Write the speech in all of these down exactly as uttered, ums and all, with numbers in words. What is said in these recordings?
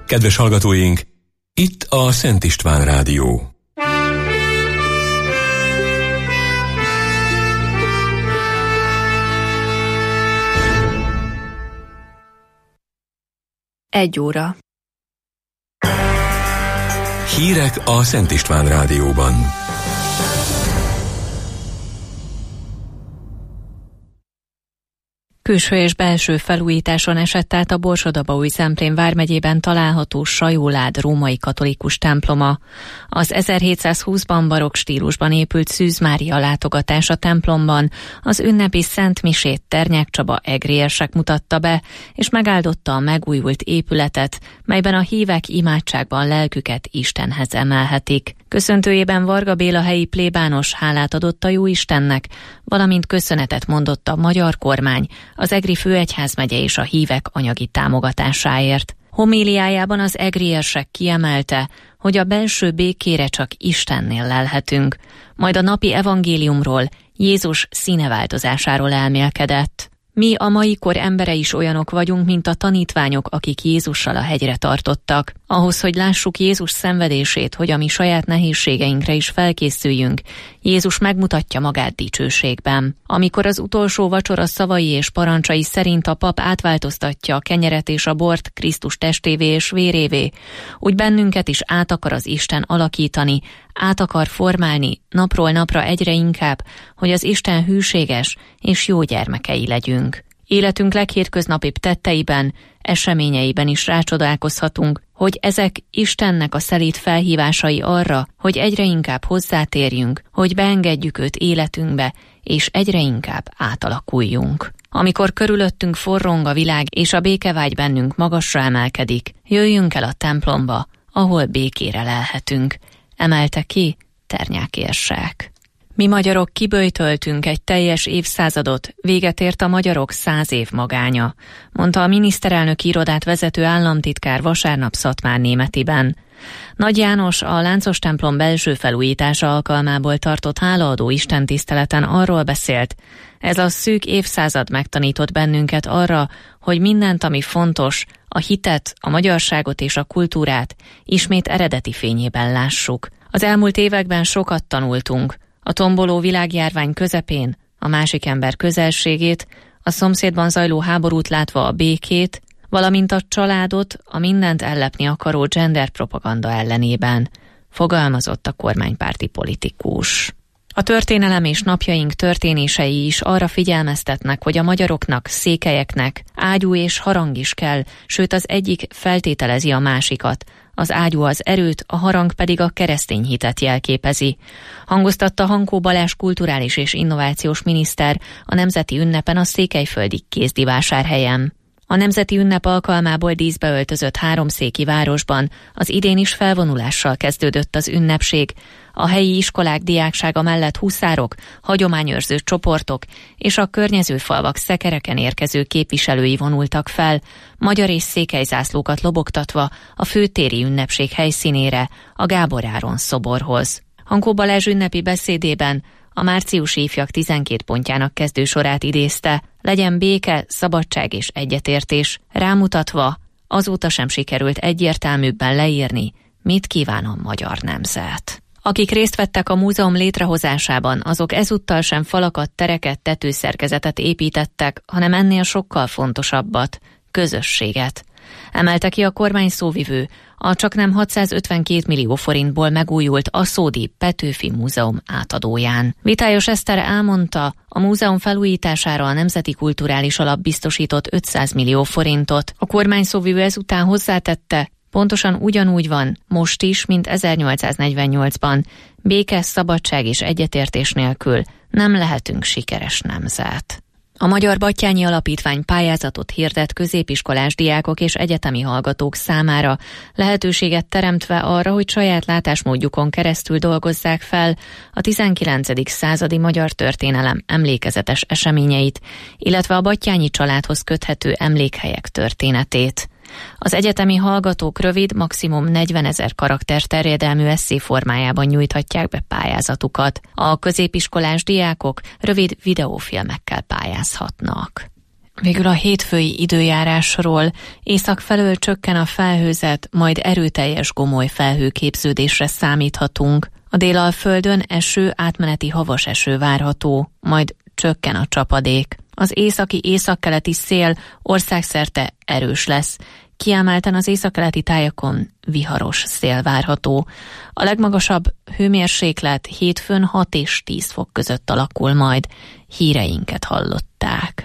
Kedves hallgatóink, itt a Szent István Rádió. Egy óra. Hírek a Szent István Rádióban. Külső és belső felújításon esett át a Borsod-Abaúj-Zemplén vármegyében található Sajólád római katolikus temploma. Az ezerhétszázhúszban barokk stílusban épült Szűz Mária látogatás a templomban az ünnepi Szent Misét Ternyák Csaba egri érsek mutatta be, és megáldotta a megújult épületet, melyben a hívek imádságban lelküket Istenhez emelhetik. Köszöntőjében Varga Béla helyi plébános hálát adott a Jóistennek, valamint köszönetet mondott a magyar kormány, az egri főegyházmegye és a hívek anyagi támogatásáért. Homéliájában az egri érsek kiemelte, hogy a belső békére csak Istennél lelhetünk, majd a napi evangéliumról, Jézus színeváltozásáról elmélkedett. Mi a mai kor embere is olyanok vagyunk, mint a tanítványok, akik Jézussal a hegyre tartottak. Ahhoz, hogy lássuk Jézus szenvedését, hogy a mi saját nehézségeinkre is felkészüljünk, Jézus megmutatja magát dicsőségben. Amikor az utolsó vacsora szavai és parancsai szerint a pap átváltoztatja a kenyeret és a bort Krisztus testévé és vérévé, úgy bennünket is át akar az Isten alakítani, át akar formálni napról napra egyre inkább, hogy az Isten hűséges és jó gyermekei legyünk. Életünk leghétköznapibb tetteiben, eseményeiben is rácsodálkozhatunk, hogy ezek Istennek a szelíd felhívásai arra, hogy egyre inkább hozzátérjünk, hogy beengedjük őt életünkbe, és egyre inkább átalakuljunk. Amikor körülöttünk forrong a világ, és a békevágy bennünk magasra emelkedik, jöjjünk el a templomba, ahol békére lelhetünk, emelte ki Ternyák érsek. Mi magyarok kiböjtöltünk egy teljes évszázadot, véget ért a magyarok száz év magánya, mondta a miniszterelnöki irodát vezető államtitkár vasárnap Szatmárnémetiben. Nagy János a Láncos templom belső felújítása alkalmából tartott hálaadó istentiszteleten arról beszélt, ez a szűk évszázad megtanított bennünket arra, hogy mindent, ami fontos, a hitet, a magyarságot és a kultúrát ismét eredeti fényében lássuk. Az elmúlt években sokat tanultunk, a tomboló világjárvány közepén, a másik ember közelségét, a szomszédban zajló háborút látva a békét, valamint a családot a mindent ellepni akaró genderpropaganda ellenében, fogalmazott a kormánypárti politikus. A történelem és napjaink történései is arra figyelmeztetnek, hogy a magyaroknak, székelyeknek ágyú és harang is kell, sőt az egyik feltételezi a másikat. Az ágyú az erőt, a harang pedig a keresztény hitet jelképezi. Hangoztatta Hankó Balázs kulturális és innovációs miniszter a nemzeti ünnepen a székelyföldi Kézdivásárhelyen. A nemzeti ünnep alkalmából díszbe öltözött háromszéki városban az idén is felvonulással kezdődött az ünnepség. A helyi iskolák diáksága mellett huszárok, hagyományőrző csoportok és a környező falvak szekereken érkező képviselői vonultak fel, magyar és székely zászlókat lobogtatva a főtéri ünnepség helyszínére, a Gábor Áron szoborhoz. Hankó Balázs ünnepi beszédében a márciusi ifjak tizenkét pontjának kezdősorát idézte, legyen béke, szabadság és egyetértés, rámutatva, azóta sem sikerült egyértelműbben leírni, mit kíván a magyar nemzet. Akik részt vettek a múzeum létrehozásában, azok ezúttal sem falakat, tereket, tetőszerkezetet építettek, hanem ennél sokkal fontosabbat, közösséget. Emelte ki a kormány szóvivő a csaknem hatszázötvenkét millió forintból megújult Aszódi Petőfi Múzeum átadóján. Vitályos Eszter elmondta, a múzeum felújítására a Nemzeti Kulturális Alap biztosított ötszáz millió forintot. A kormány szóvivő ezután hozzátette, pontosan ugyanúgy van most is, mint ezernyolcszáznegyvennyolcban. Béke, szabadság és egyetértés nélkül nem lehetünk sikeres nemzet. A Magyar Batthyány Alapítvány pályázatot hirdet középiskolás diákok és egyetemi hallgatók számára, lehetőséget teremtve arra, hogy saját látásmódjukon keresztül dolgozzák fel a tizenkilencedik századi magyar történelem emlékezetes eseményeit, illetve a batthyányi családhoz köthető emlékhelyek történetét. Az egyetemi hallgatók rövid, maximum negyvenezer karakter terjedelmű esszé formájában nyújthatják be pályázatukat. A középiskolás diákok rövid videófilmekkel pályázhatnak. Végül a hétfői időjárásról. Észak felől csökken a felhőzet, majd erőteljes gomoly felhőképződésre számíthatunk. A Délalföldön eső, átmeneti havas eső várható, majd csökken a csapadék. Az északi északkeleti szél országszerte erős lesz. Kiemelten az északkeleti tájakon viharos szél várható. A legmagasabb hőmérséklet hétfőn hat és tíz fok között alakul majd. Híreinket hallották.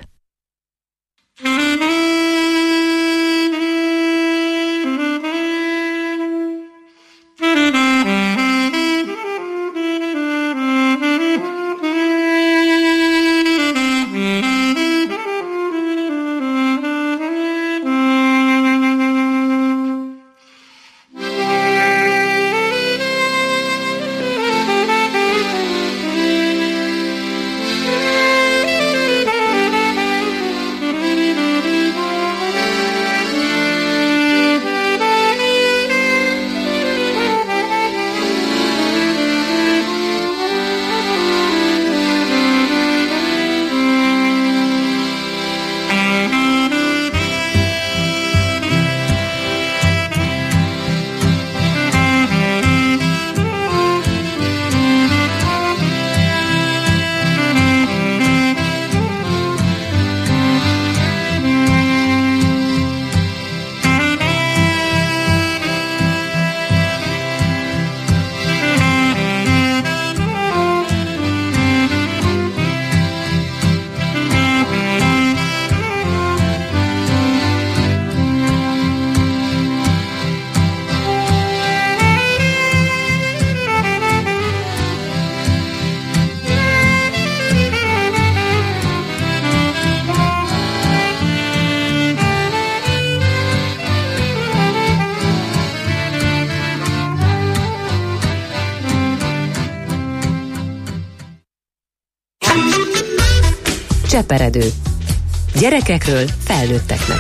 Cseperedő. Gyerekekről felnőtteknek.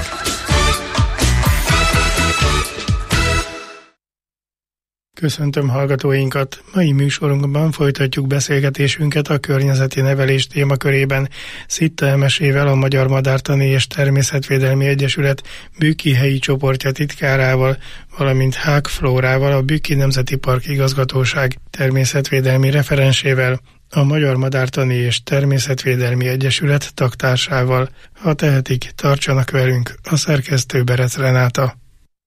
Köszöntöm hallgatóinkat! Mai műsorunkban folytatjuk beszélgetésünket a környezeti nevelés témakörében Szitta Emesével, a Magyar Madártani és Természetvédelmi Egyesület Bükki helyi csoportja titkárával, valamint Hák Flórával, a Bükki Nemzeti Park Igazgatóság természetvédelmi referensével, a Magyar Madártani és Természetvédelmi Egyesület tagtársával. Ha tehetik, tartsanak velünk, a szerkesztő Berec Renáta.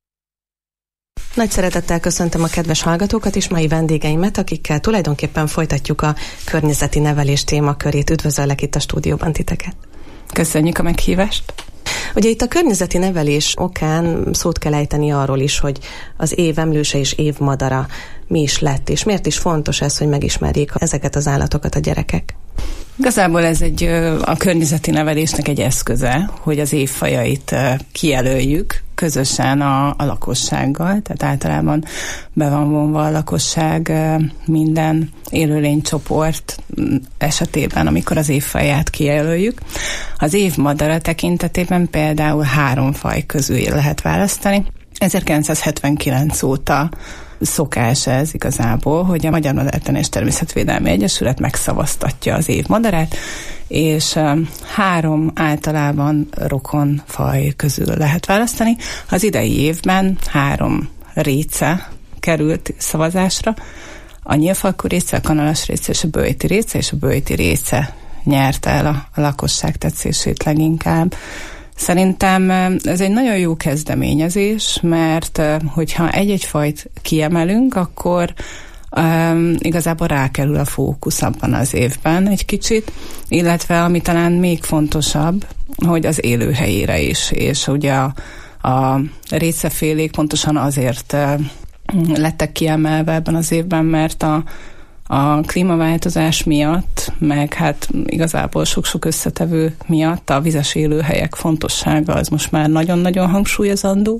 Nagy szeretettel köszöntöm a kedves hallgatókat és mai vendégeimet, akikkel tulajdonképpen folytatjuk a környezeti nevelés témakörét. Üdvözöllek itt a stúdióban titeket. Köszönjük a meghívást. Ugye itt a környezeti nevelés okán szót kell ejteni arról is, hogy az év emlőse és év madara mi is lett, és miért is fontos ez, hogy megismerjék ezeket az állatokat a gyerekek? Igazából ez egy a környezeti nevelésnek egy eszköze, hogy az évfajait kijelöljük közösen a, a lakossággal, tehát általában be van vonva a lakosság minden élőlénycsoport esetében, amikor az évfaját kijelöljük. Az évmadara tekintetében például három faj közül lehet választani. ezerkilencszázhetvenkilenc óta szokás ez igazából, hogy a Magyar Madártani és Természetvédelmi Egyesület megszavaztatja az évmadarát, és három általában rokon faj közül lehet választani. Az idei évben három réce került szavazásra, a nyílfalkú réce, a kanalas réce és a böjti réce, és a böjti réce nyerte el a, a lakosság tetszését leginkább. Szerintem ez egy nagyon jó kezdeményezés, mert hogyha egy-egy fajt kiemelünk, akkor um, igazából rákerül a fókusz abban az évben egy kicsit, illetve ami talán még fontosabb, hogy az élőhelyére is, és ugye a, a récefélék pontosan azért uh, lettek kiemelve ebben az évben, mert a A klímaváltozás miatt, meg hát igazából sok-sok összetevő miatt a vizes élőhelyek fontossága az most már nagyon-nagyon hangsúlyozandó,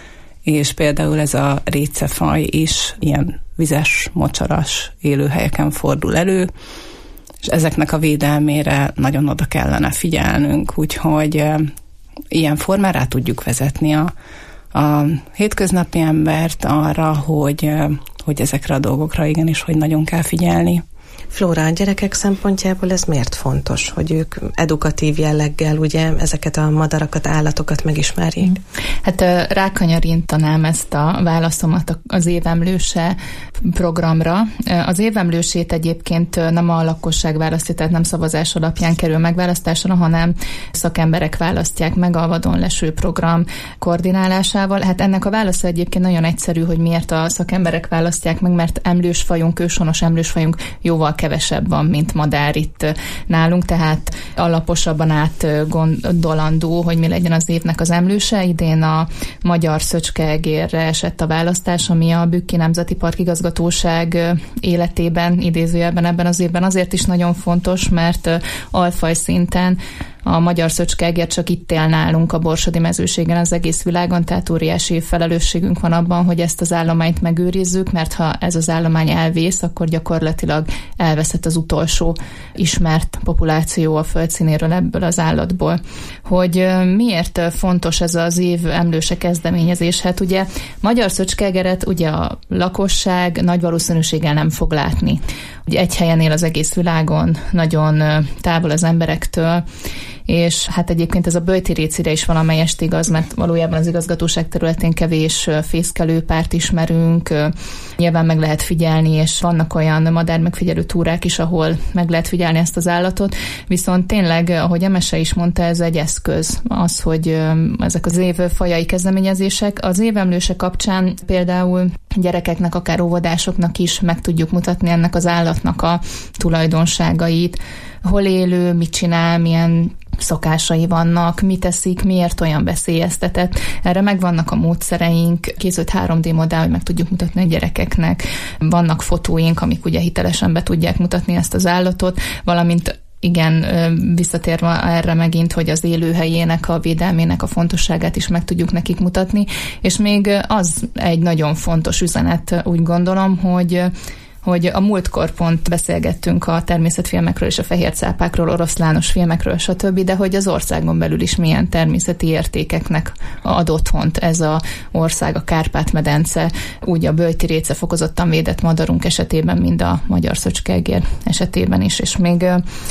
és például ez a récefaj is ilyen vizes, mocsaras élőhelyeken fordul elő, és ezeknek a védelmére nagyon oda kellene figyelnünk, úgyhogy e, ilyen formán rá tudjuk vezetni a, a hétköznapi embert arra, hogy hogy ezekre a dolgokra igenis, hogy nagyon kell figyelni. Flóra, a gyerekek szempontjából ez miért fontos, hogy ők edukatív jelleggel ugye ezeket a madarakat, állatokat megismerjék? Hát rákanyarintanám ezt a válaszomat az évemlőse programra. Az évemlősét egyébként nem a lakosság választja, tehát nem szavazás alapján kerül megválasztásra, hanem szakemberek választják meg a Vadon leső program koordinálásával. Hát ennek a válasza egyébként nagyon egyszerű, hogy miért a szakemberek választják meg, mert emlősfajunk, őshonos emlősfajunk jóval kevesebb van, mint madár itt nálunk, tehát alaposabban átgondolandó, hogy mi legyen az évnek az emlőse. Idén a magyar szöcskeegérre esett a választás, ami a Bükki Nemzeti Park Igazgatóság életében, idézőjelben ebben az évben azért is nagyon fontos, mert alfaj szinten a magyar szöcskeegér csak itt él nálunk a borsodi mezőségen az egész világon, tehát óriási felelősségünk van abban, hogy ezt az állományt megőrizzük, mert ha ez az állomány elvész, akkor gyakorlatilag elveszett az utolsó ismert populáció a földszínéről ebből az állatból. Hogy miért fontos ez az év emlőse kezdeményezés? Hát ugye magyar szöcskeegeret ugye a lakosság nagy valószínűséggel nem fog látni. Ugye egy helyen él az egész világon, nagyon távol az emberektől, és hát egyébként ez a böjtirécire is valamelyest igaz, mert valójában az igazgatóság területén kevés fészkelőpárt ismerünk, nyilván meg lehet figyelni, és vannak olyan madármegfigyelő túrák is, ahol meg lehet figyelni ezt az állatot, viszont tényleg, ahogy Emese is mondta, ez egy eszköz, az, hogy ezek az év fajai kezdeményezések. Az évemlőse kapcsán például gyerekeknek, akár óvodásoknak is meg tudjuk mutatni ennek az állatnak a tulajdonságait, hol élő, mit csinál, milyen szokásai vannak, mit teszik, miért olyan veszélyeztetett. Erre megvannak a módszereink, készült három dé modell, hogy meg tudjuk mutatni a gyerekeknek. Vannak fotóink, amik ugye hitelesen be tudják mutatni ezt az állatot, valamint igen, visszatérve erre megint, hogy az élőhelyének, a védelmének a fontosságát is meg tudjuk nekik mutatni, és még az egy nagyon fontos üzenet, úgy gondolom, hogy hogy a múltkor pont beszélgettünk a természetfilmekről és a fehér cápákról, oroszlános filmekről, stb., de hogy az országon belül is milyen természeti értékeknek ad otthont ez az ország, a Kárpát-medence, úgy a böjtiréce fokozottan védett madarunk esetében, mint a magyar szöcskeegér esetében is, és még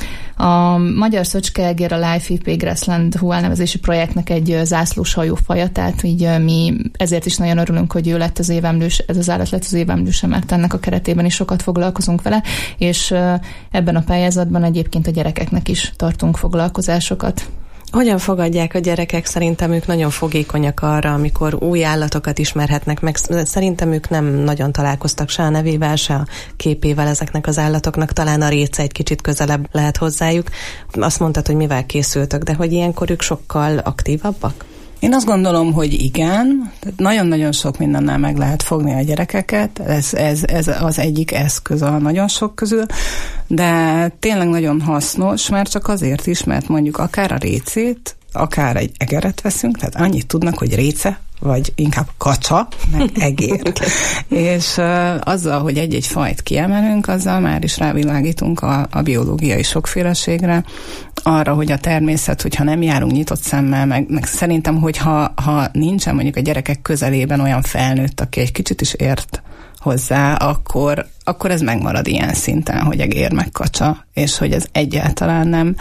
a magyar szöcskeegér a Life i pé Grassland hú elnevezési projektnek egy zászlós hajófaja, tehát így mi ezért is nagyon örülünk, hogy ő lett az évemlős, ez az állat lett az évemlőse, mert ennek a keretében is sokat foglalkozunk vele, és ebben a pályázatban egyébként a gyerekeknek is tartunk foglalkozásokat. Hogyan fogadják a gyerekek? Szerintem ők nagyon fogékonyak arra, amikor új állatokat ismerhetnek meg. Szerintem ők nem nagyon találkoztak se a nevével, se a képével ezeknek az állatoknak. Talán a réce egy kicsit közelebb lehet hozzájuk. Azt mondtad, hogy mivel készültök, de hogy ilyenkor ők sokkal aktívabbak? Én azt gondolom, hogy igen, nagyon-nagyon sok mindennel meg lehet fogni a gyerekeket, ez, ez, ez az egyik eszköz a nagyon sok közül, de tényleg nagyon hasznos, már csak azért is, mert mondjuk akár a récét, akár egy egeret veszünk, tehát annyit tudnak, hogy réce, vagy inkább kacsa, meg egér. És uh, azzal, hogy egy-egy fajt kiemelünk, azzal már is rávilágítunk a, a biológiai sokféleségre, arra, hogy a természet, hogyha nem járunk nyitott szemmel, meg, meg szerintem, hogyha ha nincsen mondjuk a gyerekek közelében olyan felnőtt, aki egy kicsit is ért hozzá, akkor, akkor ez megmarad ilyen szinten, hogy egér meg kacsa, és hogy ez egyáltalán nem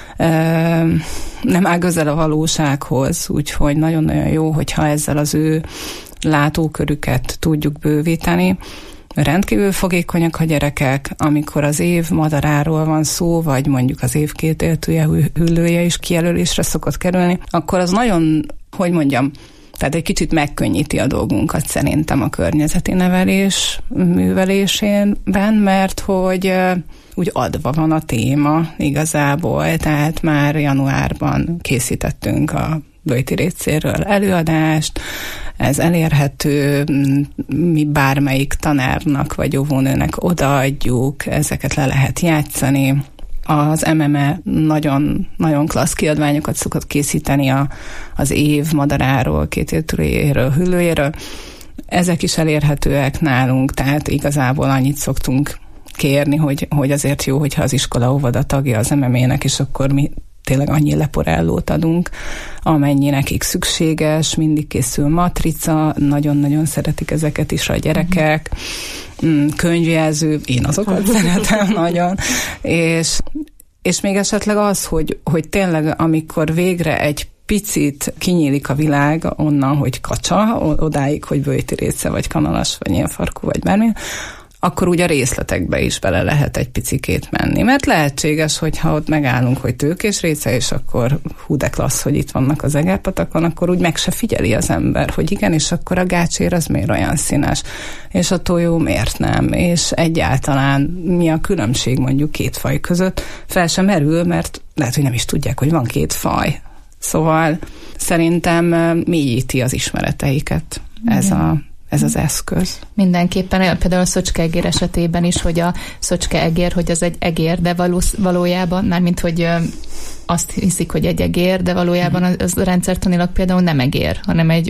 nem áll közel a valósághoz, úgyhogy nagyon-nagyon jó, hogyha ezzel az ő látókörüket tudjuk bővíteni. Rendkívül fogékonyak a gyerekek, amikor az év madaráról van szó, vagy mondjuk az év kétéltője, hüllője is kijelölésre szokott kerülni, akkor az nagyon, hogy mondjam, tehát egy kicsit megkönnyíti a dolgunkat szerintem a környezeti nevelés művelésében, mert hogy úgy adva van a téma igazából, tehát már januárban készítettünk a böjtirécéről előadást, ez elérhető, mi bármelyik tanárnak vagy óvónőnek odaadjuk, ezeket le lehet játszani. Az em em e nagyon, nagyon klassz kiadványokat szokott készíteni a, az év madaráról, kétéltőjéről, hüllőjéről. Ezek is elérhetőek nálunk, tehát igazából annyit szoktunk kérni, hogy, hogy azért jó, hogyha az iskola óvoda tagja az em em é-nek, és akkor mi tényleg annyi leporellót adunk, amennyi nekik szükséges, mindig készül matrica, nagyon-nagyon szeretik ezeket is a gyerekek, mm, könyvjelző, én azokat szeretem nagyon, és, és még esetleg az, hogy, hogy tényleg amikor végre egy picit kinyílik a világ onnan, hogy kacsa, odáig, hogy böjtiréce, vagy kanalas, vagy nyílfarkú, vagy bármi, akkor úgy a részletekbe is bele lehet egy picikét menni. Mert lehetséges, hogyha ott megállunk, hogy tőkés réce, és akkor hú de klassz, hogy itt vannak az Egerpatakon, akkor úgy meg se figyeli az ember, hogy igen, és akkor a gácsér az miért olyan színes, és a tojó miért nem, és egyáltalán mi a különbség mondjuk két faj között, fel sem merül, mert lehet, hogy nem is tudják, hogy van két faj. Szóval szerintem mélyíti az ismereteiket ez a ez az eszköz. Mindenképpen, például a szöcskeegér esetében is, hogy a szöcskeegér, hogy az egy egér, de való, valójában, mármint, hogy azt hiszik, hogy egy egér, de valójában az, az rendszertanilag például nem egér, hanem egy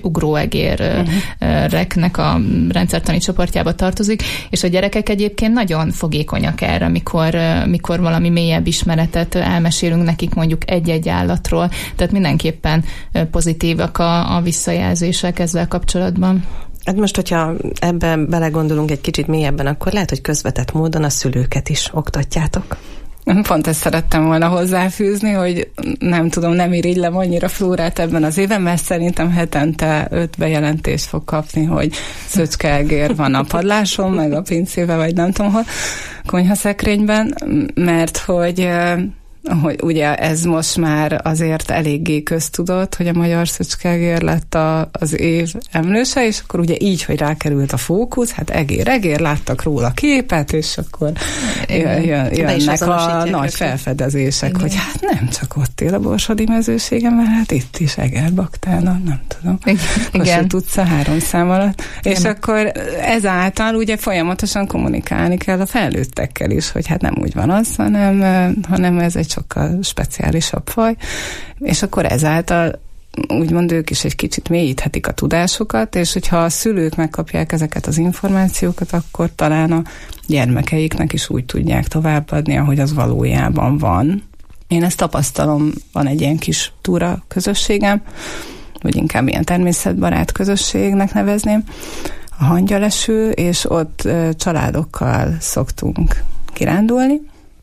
ugróegérreknek a rendszertani csoportjába tartozik, és a gyerekek egyébként nagyon fogékonyak erre, mikor, mikor valami mélyebb ismeretet elmesélünk nekik mondjuk egy-egy állatról, tehát mindenképpen pozitívak a, a visszajelzések ezzel kapcsolatban. Hát most, hogyha ebben belegondolunk egy kicsit mélyebben, akkor lehet, hogy közvetett módon a szülőket is oktatjátok. Pont ezt szerettem volna hozzáfűzni, hogy nem tudom, nem irigylem annyira Flórát ebben az évben, mert szerintem hetente öt bejelentést fog kapni, hogy szöcskeegér van a padláson, meg a pincébe, vagy nem tudom hol, konyhaszekrényben, mert hogy hogy ugye ez most már azért eléggé köztudott, hogy a magyar szöcskeegér lett a, az év emlőse, és akkor ugye így, hogy rákerült a fókusz, hát egér, egér, láttak róla képet, és akkor jön, jön, jönnek a nagy felfedezések, igen. Hogy hát nem csak ott él a borsodi mezőségen, mert hát itt is Egerbaktálon, nem tudom. Igen. Tudsz a három szám alatt. Igen. És akkor ezáltal ugye folyamatosan kommunikálni kell a felnőttekkel is, hogy hát nem úgy van az, hanem, hanem ez egy sokkal speciálisabb faj, és akkor ezáltal úgymond ők is egy kicsit mélyíthetik a tudásukat, és hogyha a szülők megkapják ezeket az információkat, akkor talán a gyermekeiknek is úgy tudják továbbadni, ahogy az valójában van. Én ezt tapasztalom, van egy ilyen kis túra közösségem, vagy inkább ilyen természetbarát közösségnek nevezném, a Hangyaleső, és ott családokkal szoktunk kirándulni,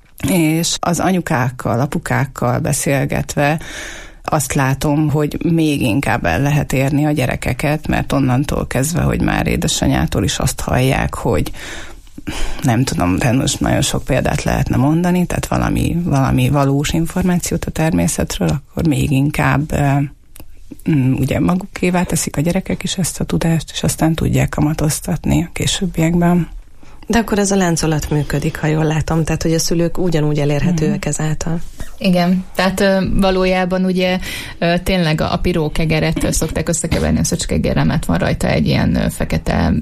és az anyukákkal, apukákkal beszélgetve azt látom, hogy még inkább el lehet érni a gyerekeket, mert onnantól kezdve, hogy már édesanyától is azt hallják, hogy nem tudom, de most nagyon sok példát lehetne mondani, tehát valami, valami valós információt a természetről, akkor még inkább ugye magukévá teszik a gyerekek is ezt a tudást, és aztán tudják kamatoztatni a későbbiekben. De akkor ez a láncolat működik, ha jól látom, tehát hogy a szülők ugyanúgy elérhetőek ezáltal. Igen, tehát valójában ugye tényleg a pirókegeret szokták összekeverni a szöcskeegérrel, mert van rajta egy ilyen fekete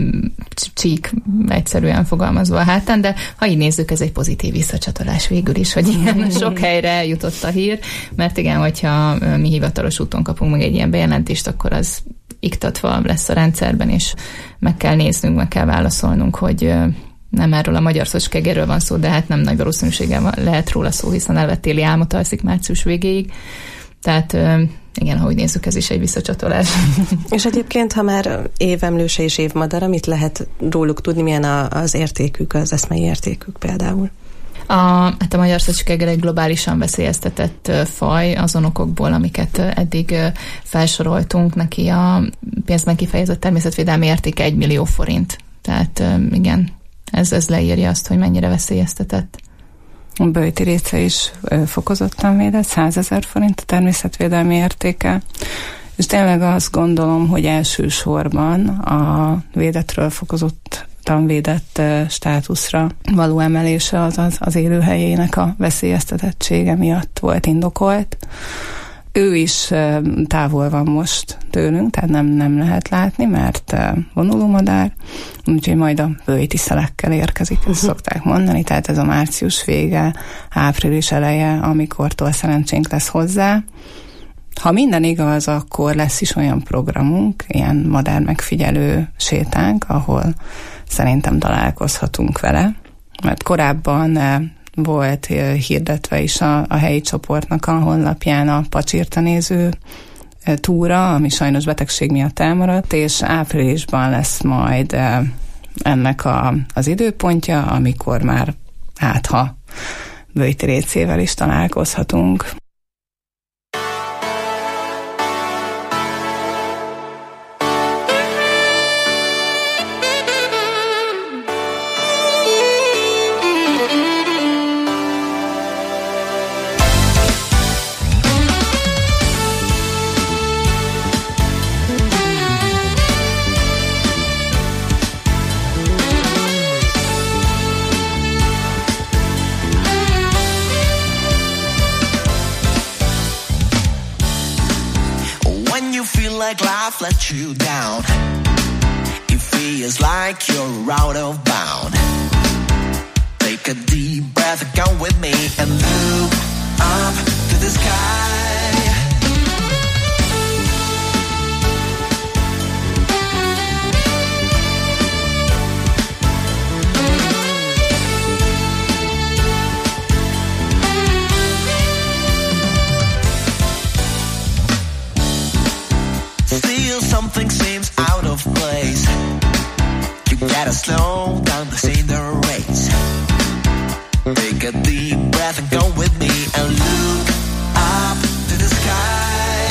csík, egyszerűen fogalmazva a hátán, de ha így nézzük, ez egy pozitív visszacsatolás végül is, hogy igen, sok helyre jutott a hír, mert igen, hogyha mi hivatalos úton kapunk meg egy ilyen bejelentést, akkor az iktatva lesz a rendszerben, és meg kell néznünk, meg kell válaszolnunk, hogy nem erről a magyar szöcskeegérről van szó, de hát nem nagy valószínűséggel lehet róla szó, hiszen elvett téli álmot alszik március végéig. Tehát igen, ha úgy nézzük, ez is egy visszacsatolás. És egyébként, ha már évemlőse és évmadara, mit lehet róluk tudni, milyen a, az értékük, az eszmei értékük például? A, hát a magyar szöcskeegér egy globálisan veszélyeztetett faj azon okokból, amiket eddig felsoroltunk. Neki a pénzben kifejezett természetvédelmi értéke egy millió forint. Tehát igen, ez, ez leírja azt, hogy mennyire veszélyeztetett. A böjtiréce is fokozottan védett, százezer forint a természetvédelmi értéke. És tényleg azt gondolom, hogy elsősorban a védettről fokozott védett státuszra való emelése az, az, az élőhelyének a veszélyeztetettsége miatt volt indokolt. Ő is távol van most tőlünk, tehát nem, nem lehet látni, mert vonulómadár, úgyhogy majd a böjtiszelekkel érkezik, ezt uh-huh. szokták mondani, tehát ez a március vége, április eleje, amikortól szerencsénk lesz hozzá. Ha minden igaz, akkor lesz is olyan programunk, ilyen madár megfigyelő sétánk, ahol szerintem találkozhatunk vele, mert korábban volt hirdetve is a, a helyi csoportnak a honlapján a pacsirta néző túra, ami sajnos betegség miatt elmaradt, és áprilisban lesz majd ennek a, az időpontja, amikor már hát ha Böjti Récével is találkozhatunk. Life let you down. It feels like you're out of bound. Take a deep breath and come with me and look up to the sky. Still something seems out of place. You gotta slow down to see the race. Take a deep breath and go with me and look up to the sky.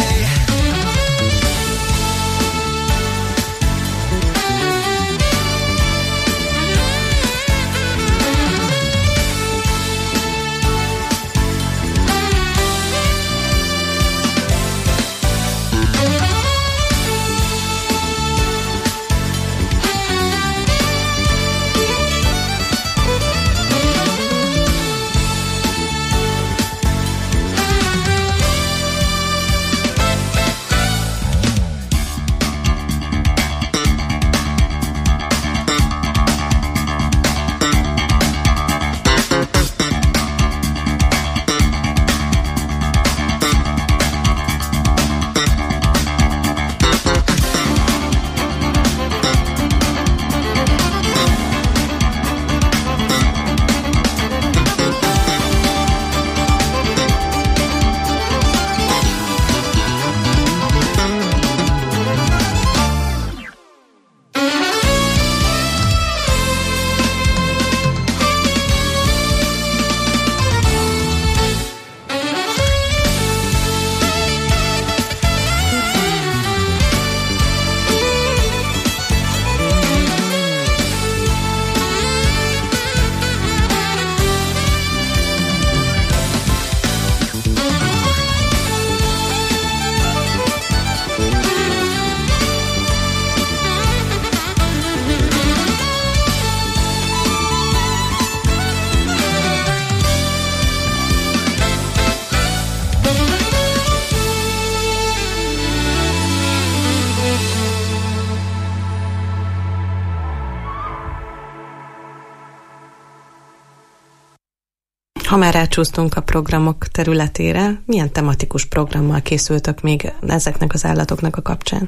Ha már rácsúsztunk a programok területére, milyen tematikus programmal készültök még ezeknek az állatoknak a kapcsán?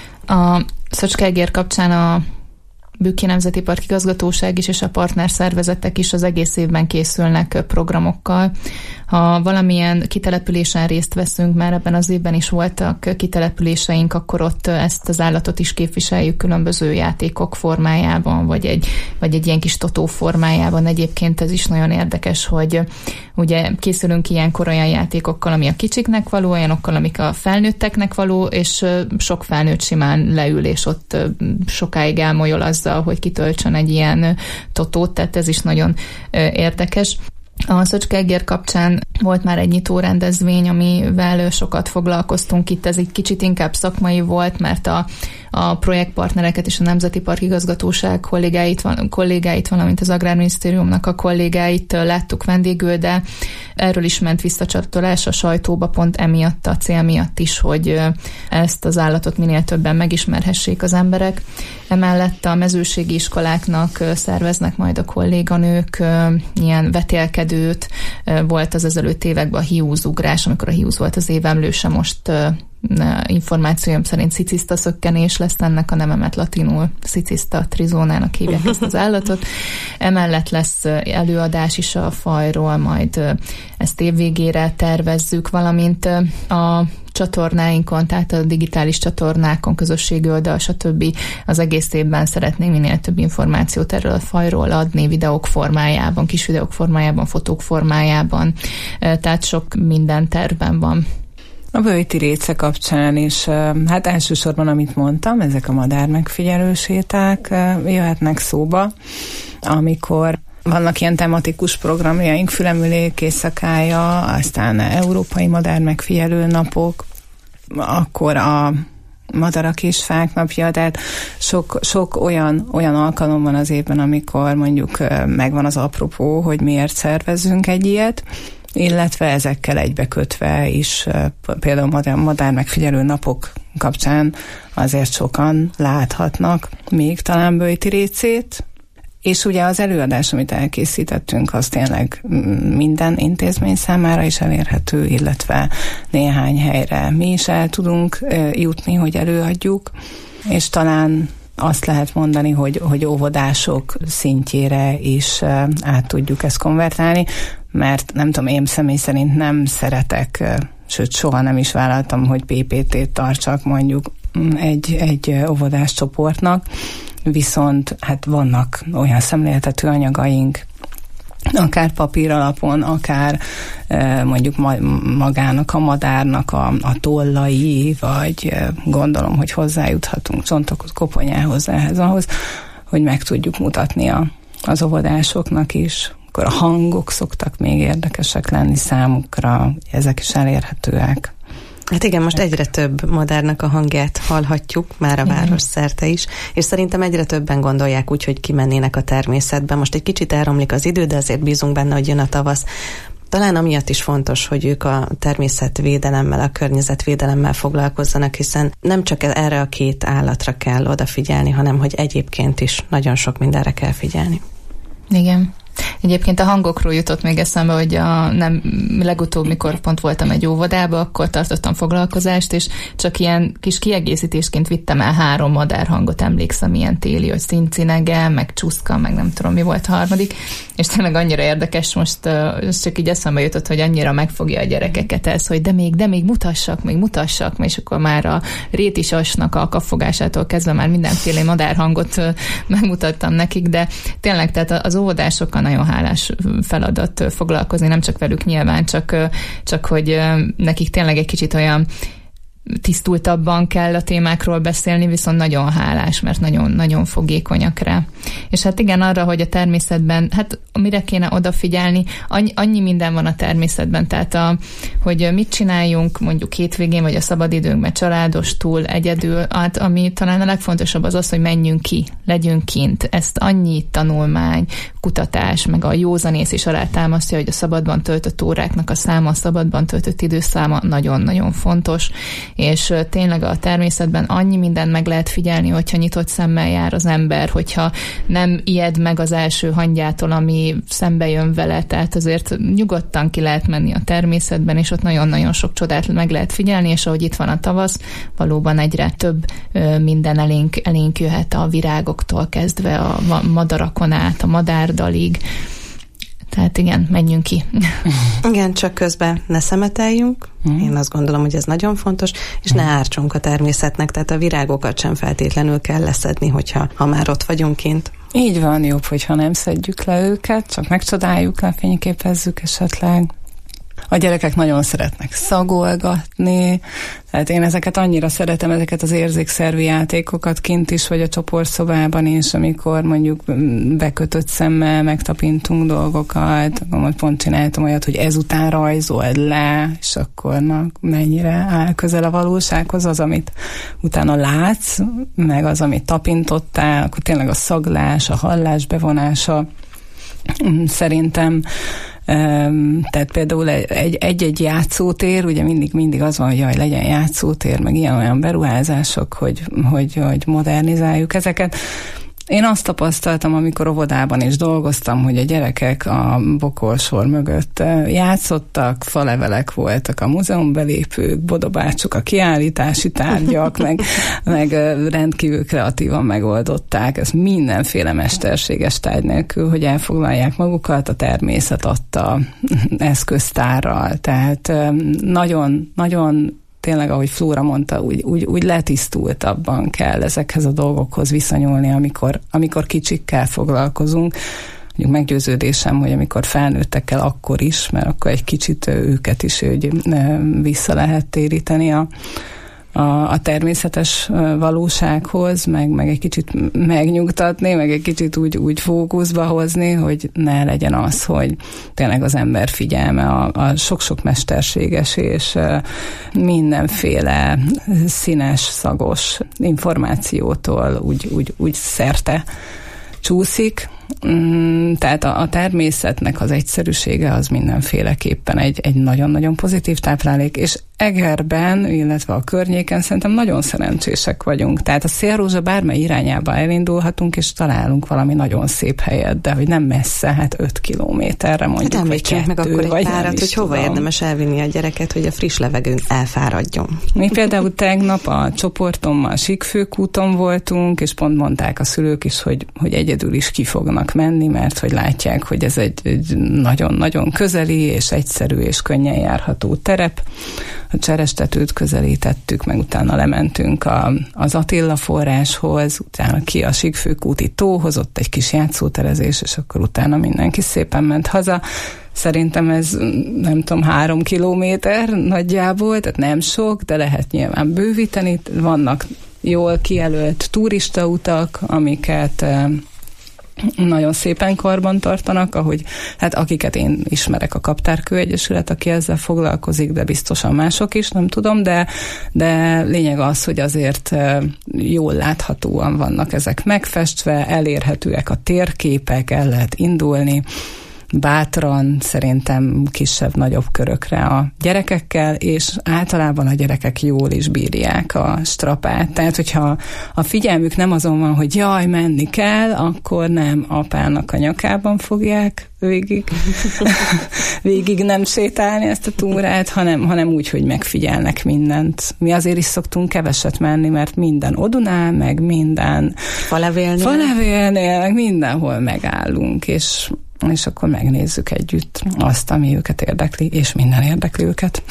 A Szöcske-egér kapcsán a Bükki Nemzeti Park Igazgatóság is és a partnerszervezetek is az egész évben készülnek programokkal. Ha valamilyen kitelepülésen részt veszünk, már ebben az évben is voltak kitelepüléseink, akkor ott ezt az állatot is képviseljük különböző játékok formájában, vagy egy, vagy egy ilyen kis totó formájában. Egyébként ez is nagyon érdekes, hogy ugye készülünk ilyenkor olyan játékokkal, ami a kicsiknek való, olyanokkal, amik a felnőtteknek való, és sok felnőtt simán leül, és ott sokáig elmolyol azzal, hogy kitöltsön egy ilyen totót, tehát ez is nagyon érdekes. A Szöcske-egér kapcsán volt már egy nyitó rendezvény, amivel sokat foglalkoztunk itt, ez egy kicsit inkább szakmai volt, mert a, a projektpartnereket és a Nemzeti Park Igazgatóság kollégáit, kollégáit, valamint az Agrárminisztériumnak a kollégáit láttuk vendégül, de erről is ment visszacsatolás a sajtóba, pont emiatt, a cél miatt is, hogy ezt az állatot minél többen megismerhessék az emberek. Emellett a mezőségi iskoláknak szerveznek majd a kolléganők ilyen vetélkedőt, volt az ezelőtt években a hiúzugrás, amikor a hiúz volt az évemlőse, most információim szerint sziciszta szökkenés lesz ennek, a nememet latinul sziciszta trizónának hívják ezt az állatot. Emellett lesz előadás is a fajról, majd ezt évvégére tervezzük, valamint a csatornáinkon, tehát a digitális csatornákon, közösségi oldal, stb. Az egész évben szeretnénk minél több információt erről a fajról adni, videók formájában, kis videók formájában, fotók formájában, tehát sok minden tervben van. A böjti réce kapcsán is, hát elsősorban, amit mondtam, ezek a madár megfigyelő séták jöhetnek szóba, amikor vannak ilyen tematikus programjaink, Fülemülék éjszakája, aztán európai madár megfigyelő napok, akkor a madarak és fák napja, tehát sok, sok olyan, olyan alkalom van az évben, amikor mondjuk megvan az apropó, hogy miért szervezzünk egy ilyet, illetve ezekkel egybekötve is, például madár megfigyelő napok kapcsán azért sokan láthatnak még talán böjti récét, és ugye az előadás, amit elkészítettünk, az tényleg minden intézmény számára is elérhető, illetve néhány helyre mi is el tudunk jutni, hogy előadjuk, és talán azt lehet mondani, hogy, hogy óvodások szintjére is át tudjuk ezt konvertálni, mert nem tudom, én személy szerint nem szeretek, sőt soha nem is vállaltam, hogy pé pé té-t tartsak mondjuk egy, egy óvodás csoportnak, viszont hát vannak olyan szemléltető anyagaink, akár papír alapon, akár e, mondjuk ma, magának a madárnak a, a tollai, vagy e, gondolom, hogy hozzájuthatunk csontokhoz, koponyához, ehhez, ahhoz, hogy meg tudjuk mutatni a, az óvodásoknak is. Akkor a hangok szoktak még érdekesek lenni számukra, ezek is elérhetőek. Hát igen, most egyre több madárnak a hangját hallhatjuk, már a város szerte is, és szerintem egyre többen gondolják úgy, hogy kimennének a természetbe. Most egy kicsit elromlik az idő, de azért bízunk benne, hogy jön a tavasz. Talán amiatt is fontos, hogy ők a természetvédelemmel, a környezetvédelemmel foglalkozzanak, hiszen nem csak erre a két állatra kell odafigyelni, hanem hogy egyébként is nagyon sok mindenre kell figyelni. Igen. Egyébként a hangokról jutott még eszembe, hogy a, nem, legutóbb, mikor pont voltam egy óvodába, akkor tartottam foglalkozást, és csak ilyen kis kiegészítésként vittem el három madárhangot, emlékszem, ilyen téli, hogy szincsinege, meg csuszka, meg nem tudom, mi volt a harmadik, és tényleg annyira érdekes, most uh, csak így eszembe jutott, hogy annyira megfogja a gyerekeket ez, hogy de még, de még mutassak, még mutassak, és akkor már a rétisasnak a kapfogásától kezdve már mindenféle madárhangot uh, megmutattam nekik, de tényleg, tehát az óvodásokkal nagyon hálás feladat foglalkozni, nem csak velük nyilván, csak, csak hogy nekik tényleg egy kicsit olyan tisztultabban kell a témákról beszélni, viszont nagyon hálás, mert nagyon-nagyon fogékonyak rá. És hát igen, arra, hogy a természetben, hát mire kéne odafigyelni, annyi, annyi minden van a természetben, tehát a, hogy mit csináljunk mondjuk hétvégén, vagy a szabadidőnkben családostul, egyedül, hát ami talán a legfontosabb az az, hogy menjünk ki, legyünk kint. Ezt annyi tanulmány, kutatás, meg a józanész is alátámasztja, hogy a szabadban töltött óráknak a száma, a szabadban töltött időszáma nagyon-nagyon fontos, és tényleg a természetben annyi mindent meg lehet figyelni, hogyha nyitott szemmel jár az ember, hogyha nem ijed meg az első hangyától, ami szembe jön vele, tehát azért nyugodtan ki lehet menni a természetben, és ott nagyon-nagyon sok csodát meg lehet figyelni, és ahogy itt van a tavasz, valóban egyre több minden elénk, elénk jöhet a virágoktól kezdve a madarakon át, a madárdalig. Tehát igen, menjünk ki. Igen, csak közben ne szemeteljünk. Mm. Én azt gondolom, hogy ez nagyon fontos, és mm. ne ártsunk a természetnek, tehát a virágokat sem feltétlenül kell leszedni, hogyha ha már ott vagyunk kint. Így van, jobb, hogyha nem szedjük le őket, csak megcsodáljuk, lefényképezzük esetleg. A gyerekek nagyon szeretnek szagolgatni, tehát én ezeket annyira szeretem, ezeket az érzékszervi játékokat kint is, vagy a csoportszobában is, amikor mondjuk bekötött szemmel megtapintunk dolgokat, akkor majd pont csináltam olyat, hogy ezután rajzold le, és akkor na, mennyire áll közel a valósághoz az, amit utána látsz, meg az, amit tapintottál, akkor tényleg a szaglás, a hallás bevonása szerintem. Um, tehát például egy-egy játszótér, ugye mindig, mindig az van, hogy jaj, legyen játszótér, meg ilyen olyan beruházások, hogy, hogy, hogy modernizáljuk ezeket. Én azt tapasztaltam, amikor óvodában is dolgoztam, hogy a gyerekek a bokolsor mögött játszottak, falevelek voltak a múzeumbelépők, bodobácsok, a kiállítási tárgyak, meg, meg rendkívül kreatívan megoldották. Ez mindenféle mesterséges tárgy nélkül, hogy elfoglalják magukat, a természet adta eszköztárral. Tehát nagyon, nagyon tényleg, ahogy Flóra mondta, úgy, úgy, úgy letisztultabban kell ezekhez a dolgokhoz viszonyulni, amikor, amikor kicsikkel foglalkozunk. Mondjuk meggyőződésem, hogy amikor felnőttekkel, akkor is, mert akkor egy kicsit őket is hogy vissza lehet téríteni a, a, a természetes valósághoz, meg, meg egy kicsit megnyugtatni, meg egy kicsit úgy, úgy fókuszba hozni, hogy ne legyen az, hogy tényleg az ember figyelme a, a sok-sok mesterséges és mindenféle színes, szagos információtól úgy, úgy, úgy szerte csúszik. Tehát a, a természetnek az egyszerűsége az mindenféleképpen egy, egy nagyon-nagyon pozitív táplálék, és Egerben, illetve a környéken szerintem nagyon szerencsések vagyunk. Tehát a Szélrózsa bármely irányába elindulhatunk, és találunk valami nagyon szép helyet, de hogy nem messze, hát öt kilométerre mondjuk, hát vagy kettő, meg akkor egy párat, hogy hova tudom. Érdemes elvinni a gyereket, hogy a friss levegőn elfáradjon. Mi például tegnap a csoportommal Síkfőkúton voltunk, és pont mondták a szülők is, hogy, hogy egyedül is ki fognak menni, mert hogy látják, hogy ez egy, egy nagyon-nagyon közeli, és egyszerű, és könnyen járható terep. A Cserestetőt közelítettük, meg utána lementünk a, az Attila forráshoz, utána ki a Síkfőkúti tóhoz, ott egy kis játszóterezés, és akkor utána mindenki szépen ment haza. Szerintem ez, nem tudom, három kilométer nagyjából, tehát nem sok, de lehet nyilván bővíteni. Vannak jól kijelölt turistautak, amiket nagyon szépen karban tartanak, ahogy, hát akiket én ismerek, a Kaptárkő Egyesület, aki ezzel foglalkozik, de biztosan mások is, nem tudom, de, de lényeg az, hogy azért jól láthatóan vannak ezek megfestve, elérhetőek a térképek, el lehet indulni, bátran, szerintem kisebb-nagyobb körökre a gyerekekkel, és általában a gyerekek jól is bírják a strapát. Tehát, hogyha a figyelmük nem azon van, hogy jaj, menni kell, akkor nem apának a nyakában fogják végig, végig nem sétálni ezt a túrát, hanem, hanem úgy, hogy megfigyelnek mindent. Mi azért is szoktunk keveset menni, mert minden odunál, meg minden falevélnél, falevélnél meg mindenhol megállunk, és és akkor megnézzük együtt azt, ami őket érdekli, és minden érdekli őket.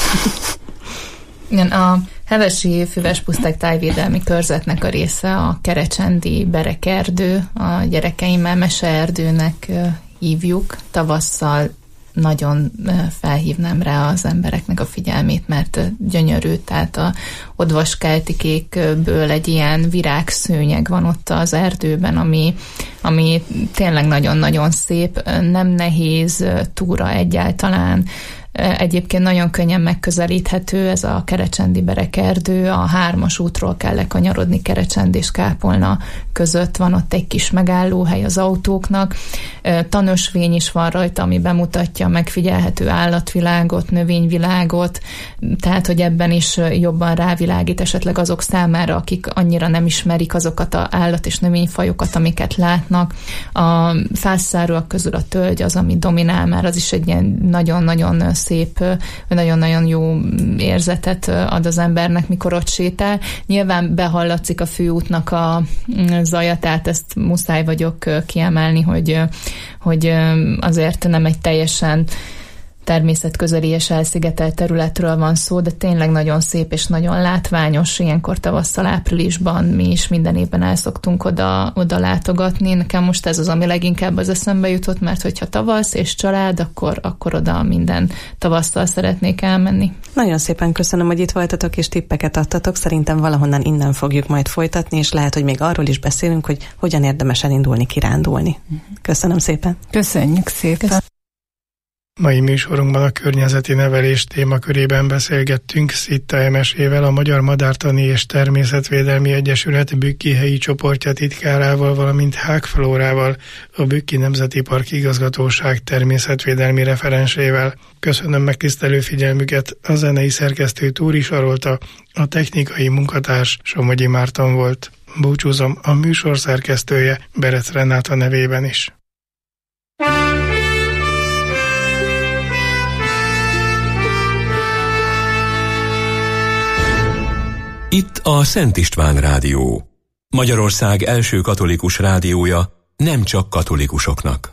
Igen, a Hevesi Füvespuszták tájvédelmi körzetnek a része a kerecsendi berekerdő, a gyerekeimmel meseerdőnek hívjuk. Tavasszal nagyon felhívnám rá az embereknek a figyelmét, mert gyönyörű, tehát a odvaskeltikékből egy ilyen virágszőnyeg van ott az erdőben, ami, ami tényleg nagyon-nagyon szép, nem nehéz túra egyáltalán. Egyébként nagyon könnyen megközelíthető ez a kerecsendi berekerdő, a hármas útról kell lekanyarodni Kerecsend és Kápolna között, van ott egy kis megállóhely az autóknak, tanösvény is van rajta, ami bemutatja a megfigyelhető állatvilágot, növényvilágot, tehát, hogy ebben is jobban rávilágít esetleg azok számára, akik annyira nem ismerik azokat az állat- és növényfajokat, amiket látnak. A fászszáróak közül a tölgy az, ami dominál, már az is egy ilyen nagyon-nagyon szép, nagyon-nagyon jó érzetet ad az embernek, mikor ott sétál. Nyilván behallatszik a főútnak a zaja, tehát ezt muszáj vagyok kiemelni, hogy, hogy azért nem egy teljesen természetközeli és elszigetelt területről van szó, de tényleg nagyon szép és nagyon látványos. Ilyenkor tavasszal, áprilisban mi is minden évben el szoktunk oda, oda látogatni. Nekem most ez az, ami leginkább az eszembe jutott, mert hogyha tavasz és család, akkor, akkor oda minden tavasszal szeretnék elmenni. Nagyon szépen köszönöm, hogy itt voltatok és tippeket adtatok. Szerintem valahonnan innen fogjuk majd folytatni, és lehet, hogy még arról is beszélünk, hogy hogyan érdemes elindulni, kirándulni. Köszönöm szépen. Köszönjük szépen. Köszönjük. Mai műsorunkban a környezeti nevelés témakörében beszélgettünk Szitta Emesével, a Magyar Madártani és Természetvédelmi Egyesület Bükki helyi csoportja titkárával, valamint Hák Flórával, a Bükki Nemzeti Park Igazgatóság természetvédelmi referensével. Köszönöm megtisztelő figyelmüket, a zenei szerkesztő Túri Sarolta, a technikai munkatárs Somogyi Márton volt. Búcsúzom a műsor szerkesztője Berec Renáta nevében is. Itt a Szent István Rádió, Magyarország első katolikus rádiója, nem csak katolikusoknak.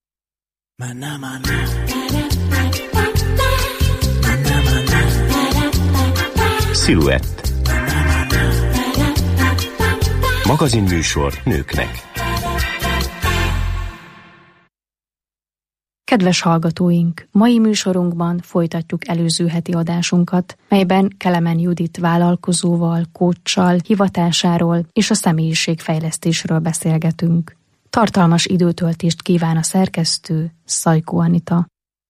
Sziluett. Magazinműsor nőknek. Kedves hallgatóink, mai műsorunkban folytatjuk előző heti adásunkat, melyben Kelemen Judit vállalkozóval, coachsal, hivatásáról és a személyiségfejlesztésről beszélgetünk. Tartalmas időtöltést kíván a szerkesztő, Szajkó Anita.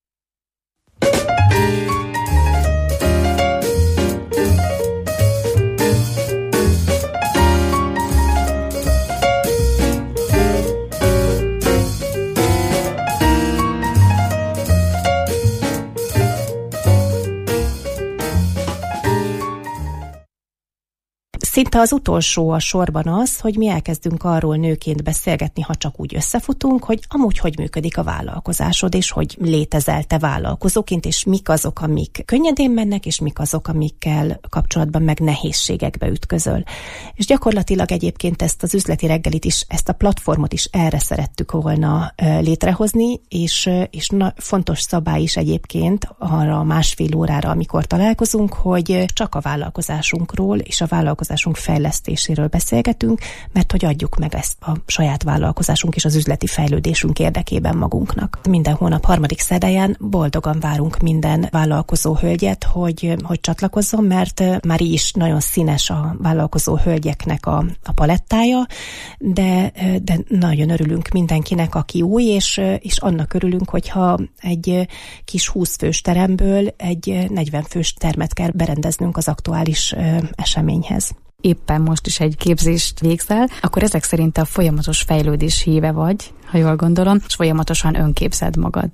Szinte az utolsó a sorban az, hogy mi elkezdünk arról nőként beszélgetni, ha csak úgy összefutunk, hogy amúgy hogy működik a vállalkozásod, és hogy létezel te vállalkozóként, és mik azok, amik könnyedén mennek, és mik azok, amikkel kapcsolatban meg nehézségekbe ütközöl. És gyakorlatilag egyébként ezt az üzleti reggelit is, ezt a platformot is erre szerettük volna létrehozni, és, és na, fontos szabály is egyébként arra a másfél órára, amikor találkozunk, hogy csak a vállalkozásunkról és a vállalkozásunk fejlesztéséről beszélgetünk, mert hogy adjuk meg ezt a saját vállalkozásunk és az üzleti fejlődésünk érdekében magunknak. Minden hónap harmadik szerdáján boldogan várunk minden vállalkozó hölgyet, hogy, hogy csatlakozzon, mert már így is nagyon színes a vállalkozó hölgyeknek a, a palettája, de, de nagyon örülünk mindenkinek, aki új, és, és annak örülünk, hogyha egy kis húsz fős teremből egy negyven fős termet kell berendeznünk az aktuális eseményhez. Éppen most is egy képzést végzel, akkor ezek szerint a folyamatos fejlődés híve vagy, ha jól gondolom, és folyamatosan önképzed magad.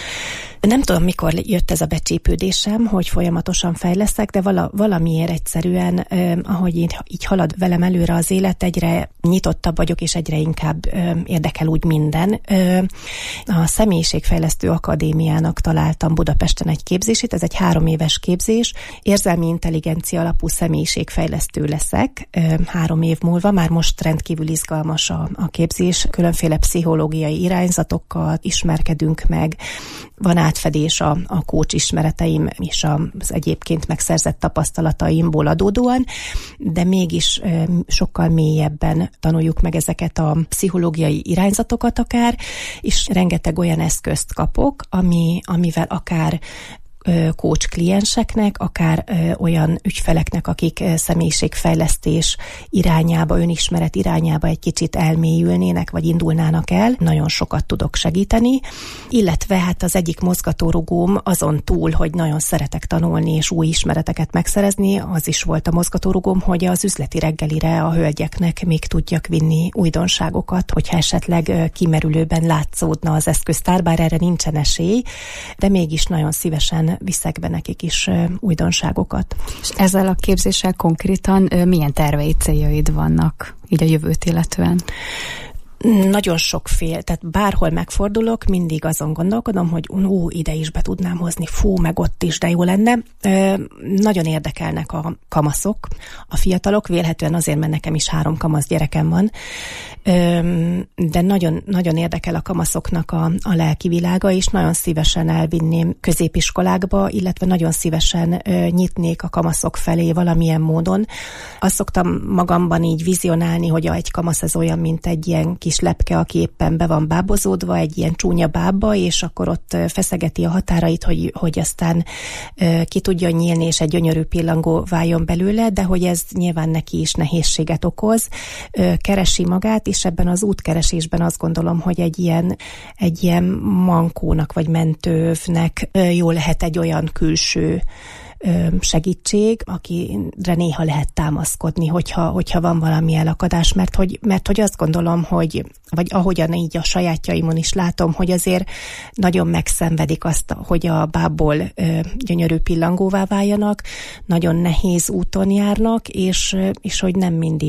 Nem tudom, mikor jött ez a becsípődésem, hogy folyamatosan fejleszek, de vala, valamiért egyszerűen, eh, ahogy így, így halad velem előre az élet, egyre nyitottabb vagyok, és egyre inkább eh, érdekel úgy minden. Eh, a Személyiségfejlesztő Akadémiának találtam Budapesten egy képzését, ez egy három éves képzés, érzelmi intelligencia alapú személyiségfejlesztő leszek eh, három év múlva, már most rendkívül izgalmas a, a képzés, különféle pszichológiai irányzatokkal ismerkedünk meg, van átfedés a, a coach ismereteim és az egyébként megszerzett tapasztalataimból adódóan, de mégis e, sokkal mélyebben tanuljuk meg ezeket a pszichológiai irányzatokat akár, és rengeteg olyan eszközt kapok, ami, amivel akár coach klienseknek, akár ö, olyan ügyfeleknek, akik ö, személyiségfejlesztés irányába, önismeret irányába egy kicsit elmélyülnének, vagy indulnának el. Nagyon sokat tudok segíteni, illetve hát az egyik mozgatórugóm azon túl, hogy nagyon szeretek tanulni és új ismereteket megszerezni, az is volt a mozgatórugóm, hogy az üzleti reggelire a hölgyeknek még tudjak vinni újdonságokat, hogyha esetleg ö, kimerülőben látszódna az eszköztár, bár erre nincsen esély, de mégis nagyon szívesen viszek be nekik is újdonságokat. És ezzel a képzéssel konkrétan milyen terveid, céljaid vannak így a jövőt illetően? Nagyon sokféle, tehát bárhol megfordulok, mindig azon gondolkodom, hogy ú, ide is be tudnám hozni, fú, meg ott is, de jó lenne. Ö, nagyon érdekelnek a kamaszok, a fiatalok, vélhetően azért, mert nekem is három kamasz gyerekem van, ö, de nagyon, nagyon érdekel a kamaszoknak a, a lelki világa, és nagyon szívesen elvinném középiskolákba, illetve nagyon szívesen ö, nyitnék a kamaszok felé valamilyen módon. Azt szoktam magamban így vizionálni, hogy egy kamasz ez olyan, mint egy ilyen kis lepke, aki éppen be van bábozódva, egy ilyen csúnya bábba, és akkor ott feszegeti a határait, hogy, hogy aztán uh, ki tudjon nyílni, és egy gyönyörű pillangó váljon belőle, de hogy ez nyilván neki is nehézséget okoz. Uh, keresi magát, és ebben az útkeresésben azt gondolom, hogy egy ilyen, egy ilyen mankónak, vagy mentővnek uh, jó lehet egy olyan külső segítség, akire néha lehet támaszkodni, hogyha, hogyha van valami elakadás, mert hogy, mert hogy azt gondolom, hogy, vagy ahogyan így a sajátjaimon is látom, hogy azért nagyon megszenvedik azt, hogy a bábból ö, gyönyörű pillangóvá váljanak, nagyon nehéz úton járnak, és, és hogy nem mindig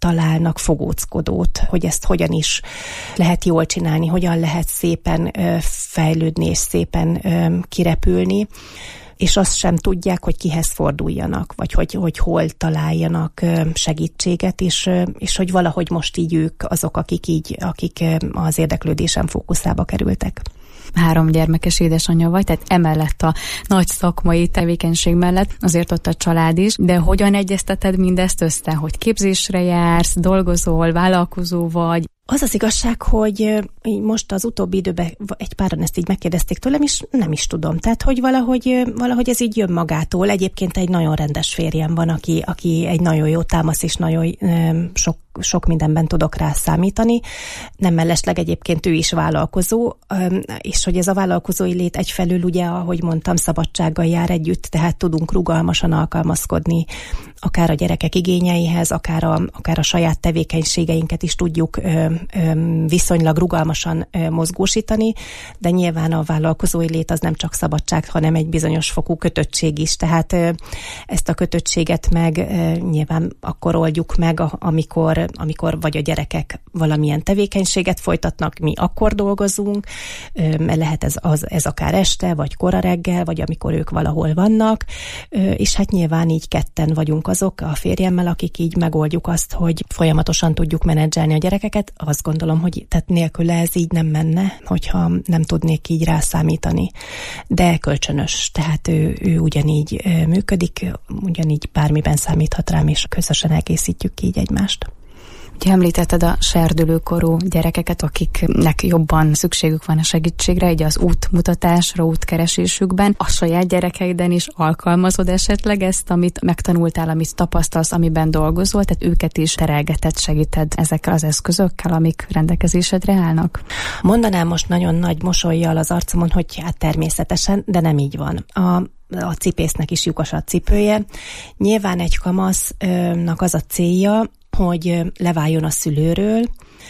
találnak fogóckodót, hogy ezt hogyan is lehet jól csinálni, hogyan lehet szépen fejlődni és szépen kirepülni, és azt sem tudják, hogy kihez forduljanak, vagy hogy, hogy hol találjanak segítséget, és, és hogy valahogy most így ők azok, akik így, akik az érdeklődésem fókuszába kerültek. Három gyermekes édesanyja vagy, tehát emellett a nagy szakmai tevékenység mellett azért ott a család is, de hogyan egyezteted mindezt össze, hogy képzésre jársz, dolgozol, vállalkozó vagy? Az az igazság, hogy most az utóbbi időben egy páran ezt így megkérdezték tőlem, és nem is tudom. Tehát, hogy valahogy, valahogy ez így jön magától. Egyébként egy nagyon rendes férjem van, aki, aki egy nagyon jó támasz, és nagyon sok, sok mindenben tudok rá számítani. Nem mellesleg egyébként ő is vállalkozó, és hogy ez a vállalkozói lét egyfelől ugye, ahogy mondtam, szabadsággal jár együtt, tehát tudunk rugalmasan alkalmazkodni akár a gyerekek igényeihez, akár a, akár a saját tevékenységeinket is tudjuk ö, ö, viszonylag rugalmasan ö, mozgósítani, de nyilván a vállalkozói lét az nem csak szabadság, hanem egy bizonyos fokú kötöttség is. Tehát ö, ezt a kötöttséget meg ö, nyilván akkor oldjuk meg, a, amikor, amikor vagy a gyerekek valamilyen tevékenységet folytatnak, mi akkor dolgozunk, ö, lehet ez, az, ez akár este, vagy kora reggel, vagy amikor ők valahol vannak, ö, és hát nyilván így ketten vagyunk azok a férjemmel, akik így megoldjuk azt, hogy folyamatosan tudjuk menedzselni a gyerekeket. Azt gondolom, hogy tehát nélküle ez így nem menne, hogyha nem tudnék így rászámítani. De kölcsönös, tehát ő, ő ugyanígy működik, ugyanígy bármiben számíthat rám, és közösen egészítjük ki így egymást. Ugye említetted a serdülőkorú gyerekeket, akiknek jobban szükségük van a segítségre, így az útmutatásra, útkeresésükben. A saját gyerekeiden is alkalmazod esetleg ezt, amit megtanultál, amit tapasztalsz, amiben dolgozol, tehát őket is terelgeted, segíted ezekkel az eszközökkel, amik rendelkezésedre állnak? Mondanám most nagyon nagy mosollyal az arcomon, hogy hát természetesen, de nem így van. A a cipésznek is lyukas a cipője. Nyilván egy kamasznak az a célja, hogy leváljon a szülőről,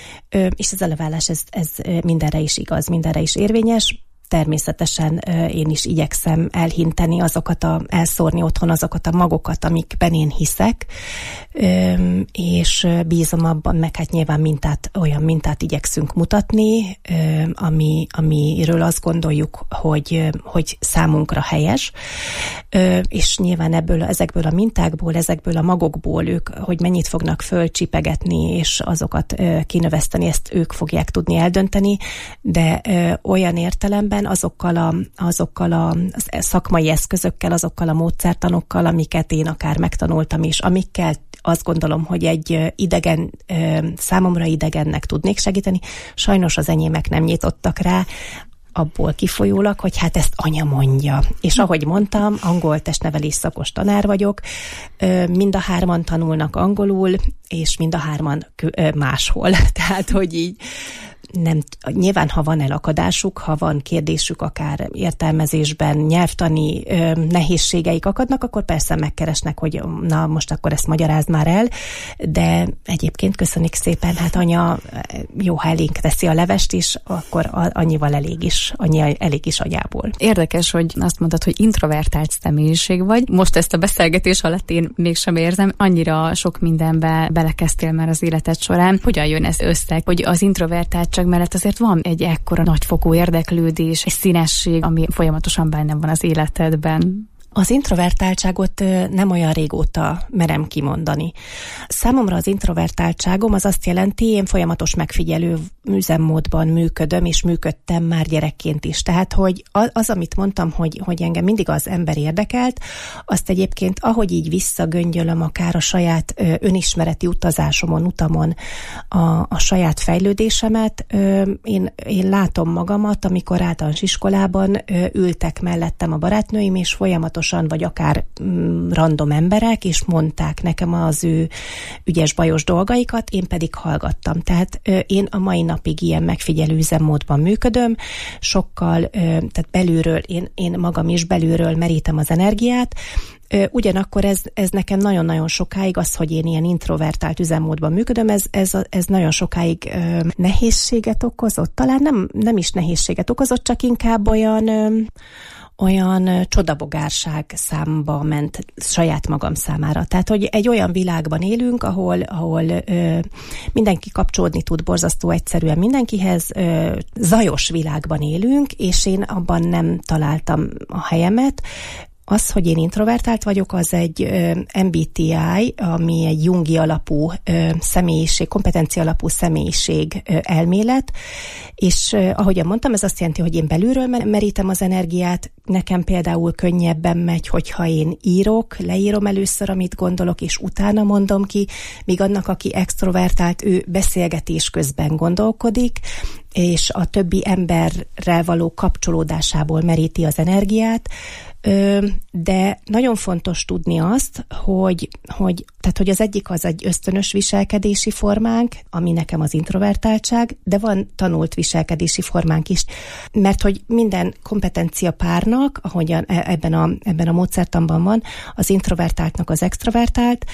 és ez a leválás ez, ez mindenre is igaz, mindenre is érvényes. Természetesen én is igyekszem elhinteni azokat, a, elszórni otthon azokat a magokat, amikben én hiszek, és bízom abban, meg hát nyilván mintát, olyan mintát igyekszünk mutatni, ami, amiről azt gondoljuk, hogy, hogy számunkra helyes, és nyilván ebből, ezekből a mintákból, ezekből a magokból ők, hogy mennyit fognak fölcsipegetni, és azokat kinöveszteni, ezt ők fogják tudni eldönteni, de olyan értelemben azokkal a, azokkal a szakmai eszközökkel, azokkal a módszertanokkal, amiket én akár megtanultam, és amikkel azt gondolom, hogy egy idegen, számomra idegennek tudnék segíteni. Sajnos az enyémek nem nyitottak rá, abból kifolyólag, hogy hát ezt anya mondja. És ahogy mondtam, angol testnevelés szakos tanár vagyok, mind a hárman tanulnak angolul, és mind a hárman máshol. Tehát, hogy így nem, nyilván, ha van elakadásuk, ha van kérdésük akár értelmezésben, nyelvtani ö, nehézségeik akadnak, akkor persze megkeresnek, hogy na, most akkor ezt magyarázd már el, de egyébként köszönjük szépen, hát anya jó, ha elénk teszi a levest is, akkor annyival elég is, annyi elég is agyából. Érdekes, hogy azt mondtad, hogy introvertált személyiség vagy. Most ezt a beszélgetés alatt én mégsem érzem, annyira sok mindenbe belekezdtél már az életed során. Hogyan jön ez össze, hogy az introvertáltság mellett azért van egy ekkora nagyfokú érdeklődés, egy színesség, ami folyamatosan benne van az életedben? Az introvertáltságot nem olyan régóta merem kimondani. Számomra az introvertáltságom az azt jelenti, én folyamatos megfigyelő üzemmódban működöm, és működtem már gyerekként is. Tehát, hogy az, amit mondtam, hogy, hogy engem mindig az ember érdekelt, azt egyébként, ahogy így visszagöngyölöm akár a saját önismereti utazásomon, utamon a, a saját fejlődésemet, én, én látom magamat, amikor általános iskolában ültek mellettem a barátnőim, és folyamatosan vagy akár random emberek, és mondták nekem az ő ügyes bajos dolgaikat, én pedig hallgattam. Tehát én a mai napig ilyen megfigyelő üzemmódban működöm, sokkal, tehát belülről, én, én magam is belülről merítem az energiát, ugyanakkor ez, ez nekem nagyon-nagyon sokáig, az, hogy én ilyen introvertált üzemmódban működöm, ez, ez, ez nagyon sokáig ö, nehézséget okozott. Talán nem, nem is nehézséget okozott, csak inkább olyan... Ö, olyan csodabogárság számba ment saját magam számára. Tehát, hogy egy olyan világban élünk, ahol, ahol ö, mindenki kapcsolódni tud borzasztó egyszerűen mindenkihez, ö, zajos világban élünk, és én abban nem találtam a helyemet. Az, hogy én introvertált vagyok, az egy ö, em bé té i, ami egy jungi alapú ö, személyiség, kompetencia alapú személyiség ö, elmélet, és ö, ahogyan mondtam, ez azt jelenti, hogy én belülről merítem az energiát, nekem például könnyebben megy, hogyha én írok, leírom először, amit gondolok, és utána mondom ki, míg annak, aki extrovertált, ő beszélgetés közben gondolkodik, és a többi emberrel való kapcsolódásából meríti az energiát, de nagyon fontos tudni azt, hogy, hogy, tehát, hogy az egyik az egy ösztönös viselkedési formánk, ami nekem az introvertáltság, de van tanult viselkedési formánk is, mert hogy minden kompetencia párnak, ahogyan ebben a, ebben a módszertanban van, az introvertáltnak az extrovertált,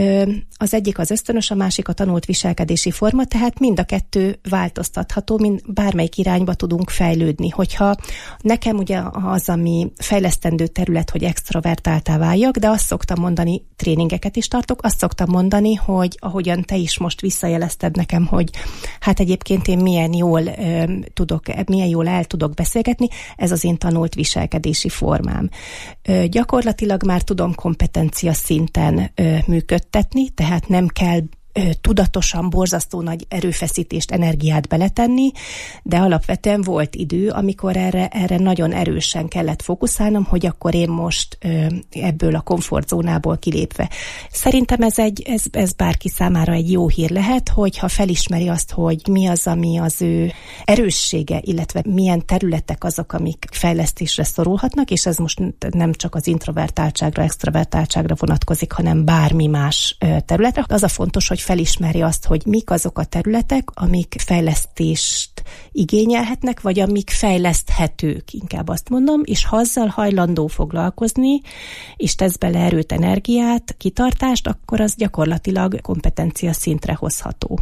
az egyik az ösztönös, a másik a tanult viselkedési forma, tehát mind a kettő változtatható, mind bármelyik irányba tudunk fejlődni. Hogyha nekem ugye az, ami fejlesztendő terület, hogy extrovertáltá váljak, de azt szoktam mondani, tréningeket is tartok, azt szoktam mondani, hogy ahogyan te is most visszajelezted nekem, hogy hát egyébként én milyen jól ö, tudok, milyen jól el tudok beszélgetni, ez az én tanult viselkedési formám. Ö, gyakorlatilag már tudom kompetencia szinten ö, működtetni, tehát nem kell tudatosan borzasztó nagy erőfeszítést, energiát beletenni, de alapvetően volt idő, amikor erre, erre nagyon erősen kellett fókuszálnom, hogy akkor én most ebből a komfortzónából kilépve. Szerintem ez, egy, ez, ez bárki számára egy jó hír lehet, hogyha felismeri azt, hogy mi az, ami az ő erőssége, illetve milyen területek azok, amik fejlesztésre szorulhatnak, és ez most nem csak az introvertáltságra, extrovertáltságra vonatkozik, hanem bármi más területre. Az a fontos, hogy felismeri azt, hogy mik azok a területek, amik fejlesztést igényelhetnek, vagy amik fejleszthetők, inkább azt mondom, és ha azzal hajlandó foglalkozni, és tesz bele erőt, energiát, kitartást, akkor az gyakorlatilag kompetencia szintre hozható.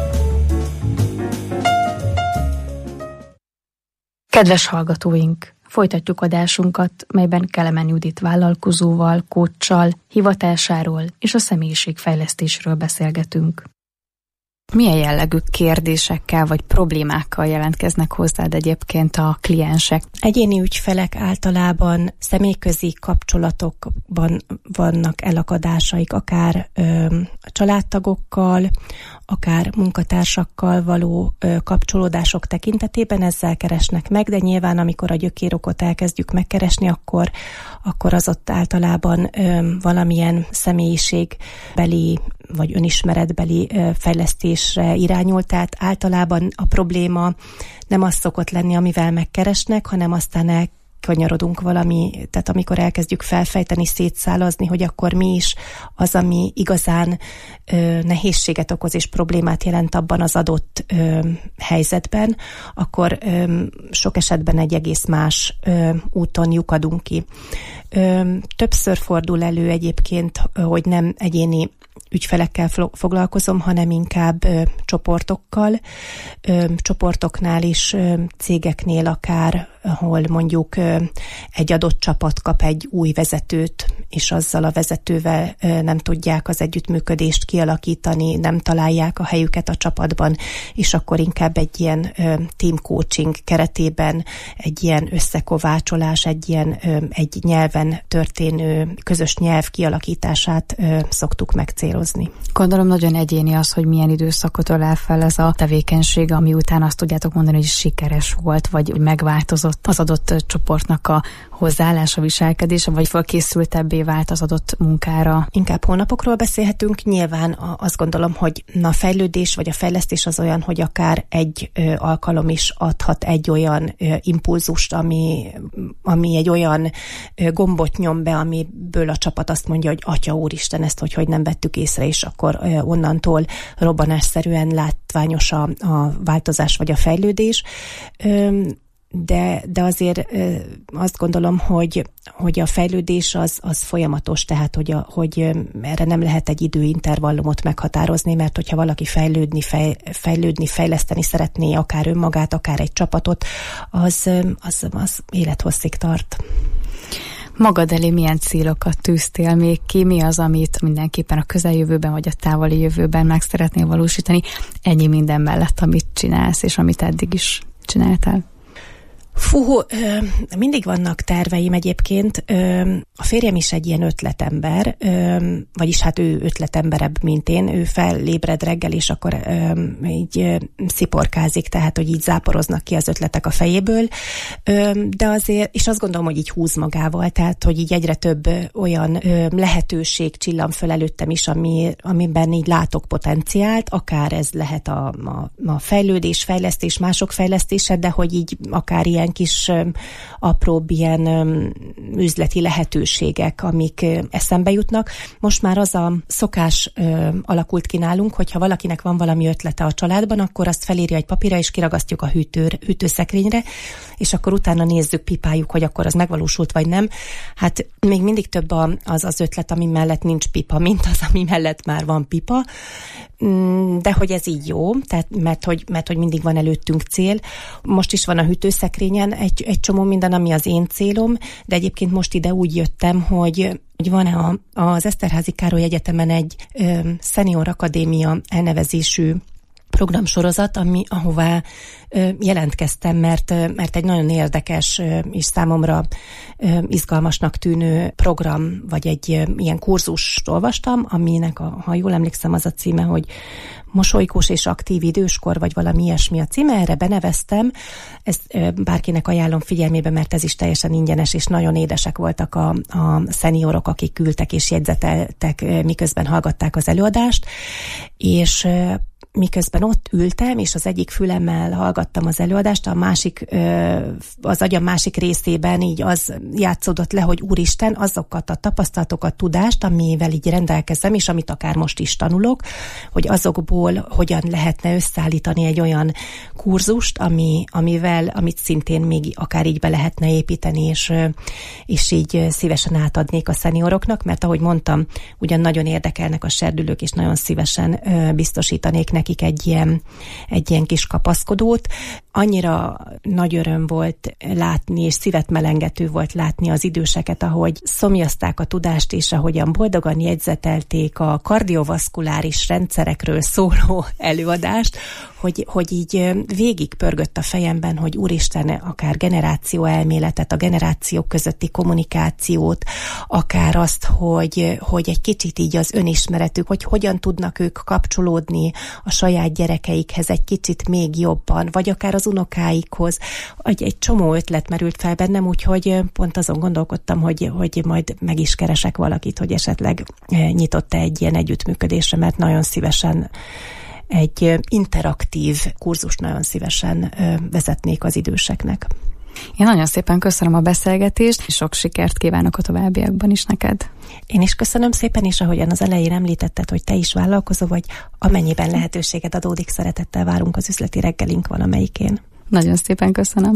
Kedves hallgatóink! Folytatjuk adásunkat, melyben Kelemen Judit vállalkozóval, coachsal, hivatásáról és a személyiségfejlesztésről beszélgetünk. Milyen jellegű kérdésekkel vagy problémákkal jelentkeznek hozzád egyébként a kliensek? Egyéni ügyfelek általában személyközi kapcsolatokban vannak elakadásaik, akár ö, a családtagokkal, akár munkatársakkal való ö, kapcsolódások tekintetében ezzel keresnek meg, de nyilván amikor a gyökérokot elkezdjük megkeresni, akkor, akkor az ott általában ö, valamilyen személyiségbeli vagy önismeretbeli fejlesztésre irányul, tehát általában a probléma nem az szokott lenni, amivel megkeresnek, hanem aztán elkanyarodunk valami, tehát amikor elkezdjük felfejteni, szétszálazni, hogy akkor mi is az, ami igazán ö, nehézséget okoz és problémát jelent abban az adott ö, helyzetben, akkor ö, sok esetben egy egész más ö, úton lyukadunk ki. Ö, többször fordul elő egyébként, hogy nem egyéni ügyfelekkel foglalkozom, hanem inkább ö, csoportokkal, ö, csoportoknál is, ö, cégeknél akár, ahol mondjuk ö, egy adott csapat kap egy új vezetőt, és azzal a vezetővel ö, nem tudják az együttműködést kialakítani, nem találják a helyüket a csapatban, és akkor inkább egy ilyen ö, team coaching keretében egy ilyen összekovácsolás, egy ilyen ö, egy nyelven történő közös nyelv kialakítását ö, szoktuk megcélozni. Gondolom nagyon egyéni az, hogy milyen időszakot ölel fel ez a tevékenység, ami után azt tudjátok mondani, hogy sikeres volt, vagy megváltozott az adott csoportnak a hozzáállása, viselkedése, vagy felkészültebbé vált az adott munkára. Inkább hónapokról beszélhetünk. Nyilván azt gondolom, hogy a fejlődés vagy a fejlesztés az olyan, hogy akár egy ö, alkalom is adhat egy olyan ö, impulzust, ami, ami egy olyan ö, gombot nyom be, amiből a csapat azt mondja, hogy Atya Úristen, ezt hogy, hogy nem vettük észre, és akkor ö, onnantól robbanásszerűen látványos a, a változás vagy a fejlődés. Ö, De, de azért ö, azt gondolom, hogy, hogy a fejlődés az, az folyamatos, tehát hogy, a, hogy ö, erre nem lehet egy időintervallumot meghatározni, mert hogyha valaki fejlődni, fej, fejlődni, fejleszteni szeretné akár önmagát, akár egy csapatot, az, az, az élethosszig tart. Magad elé milyen célokat tűztél még ki? Mi az, amit mindenképpen a közeljövőben vagy a távoli jövőben meg szeretnél valósítani? Ennyi minden mellett, amit csinálsz, és amit eddig is csináltál. Fú, mindig vannak terveim egyébként. A férjem is egy ilyen ötletember, vagyis hát ő ötletemberebb, mint én. Ő felébred reggel, és akkor így sziporkázik, tehát, hogy így záporoznak ki az ötletek a fejéből. De azért, és azt gondolom, hogy így húz magával, tehát, hogy így egyre több olyan lehetőség csillan föl előttem is, ami, amiben így látok potenciált, akár ez lehet a, a, a fejlődés, fejlesztés, mások fejlesztése, de hogy így akár ilyen kis apróbb ilyen üzleti lehetőségek, amik eszembe jutnak. Most már az a szokás alakult ki nálunk, hogyha valakinek van valami ötlete a családban, akkor azt felírja egy papírra, és kiragasztjuk a hűtőr, hűtőszekrényre, és akkor utána nézzük, pipáljuk, hogy akkor az megvalósult, vagy nem. Hát még mindig több az az ötlet, ami mellett nincs pipa, mint az, ami mellett már van pipa. De hogy ez így jó, tehát mert hogy, mert hogy mindig van előttünk cél. Most is van a hűtőszekrényen egy, egy csomó minden, ami az én célom, de egyébként most ide úgy jöttem, hogy hogy van a, az Eszterházy Károly Egyetemen egy ö, Senior Akadémia elnevezésű programsorozat, ami, ahová ö, jelentkeztem, mert, ö, mert egy nagyon érdekes ö, és számomra ö, izgalmasnak tűnő program, vagy egy ö, ilyen kurzust olvastam, aminek, a, ha jól emlékszem, az a címe, hogy mosolygós és aktív időskor, vagy valami ilyesmi a címe, erre beneveztem. Ezt ö, bárkinek ajánlom figyelmébe, mert ez is teljesen ingyenes, és nagyon édesek voltak a, a szeniorok, akik ültek és jegyzeteltek, ö, miközben hallgatták az előadást, és ö, miközben ott ültem, és az egyik fülemmel hallgattam az előadást, a másik, az agyam másik részében így az játszódott le, hogy úristen, azokat a tapasztalatokat, tudást, amivel így rendelkezem, és amit akár most is tanulok, hogy azokból hogyan lehetne összeállítani egy olyan kurzust, ami, amivel, amit szintén még akár így be lehetne építeni, és, és így szívesen átadnék a szenioroknak, mert ahogy mondtam, ugyan nagyon érdekelnek a serdülők, és nagyon szívesen biztosítanék nekik nekik egy ilyen, egy ilyen kis kapaszkodót. Annyira nagy öröm volt látni, és szívet melengető volt látni az időseket, ahogy szomjazták a tudást, és ahogyan boldogan jegyzetelték a kardiovaszkuláris rendszerekről szóló előadást, hogy, hogy így végig pörgött a fejemben, hogy úristen, akár generáció elméletet, a generációk közötti kommunikációt, akár azt, hogy, hogy egy kicsit így az önismeretük, hogy hogyan tudnak ők kapcsolódni a saját gyerekeikhez egy kicsit még jobban, vagy akár az unokáikhoz. Egy, egy csomó ötlet merült fel bennem, úgyhogy pont azon gondolkodtam, hogy, hogy majd meg is keresek valakit, hogy esetleg nyitott-e egy ilyen együttműködésre, mert nagyon szívesen egy interaktív kurzust nagyon szívesen vezetnék az időseknek. Én nagyon szépen köszönöm a beszélgetést, és sok sikert kívánok a továbbiakban is neked. Én is köszönöm szépen, és ahogyan az elején említetted, hogy te is vállalkozó vagy, amennyiben lehetőséged adódik, szeretettel várunk az üzleti reggelink valamelyikén. Nagyon szépen köszönöm.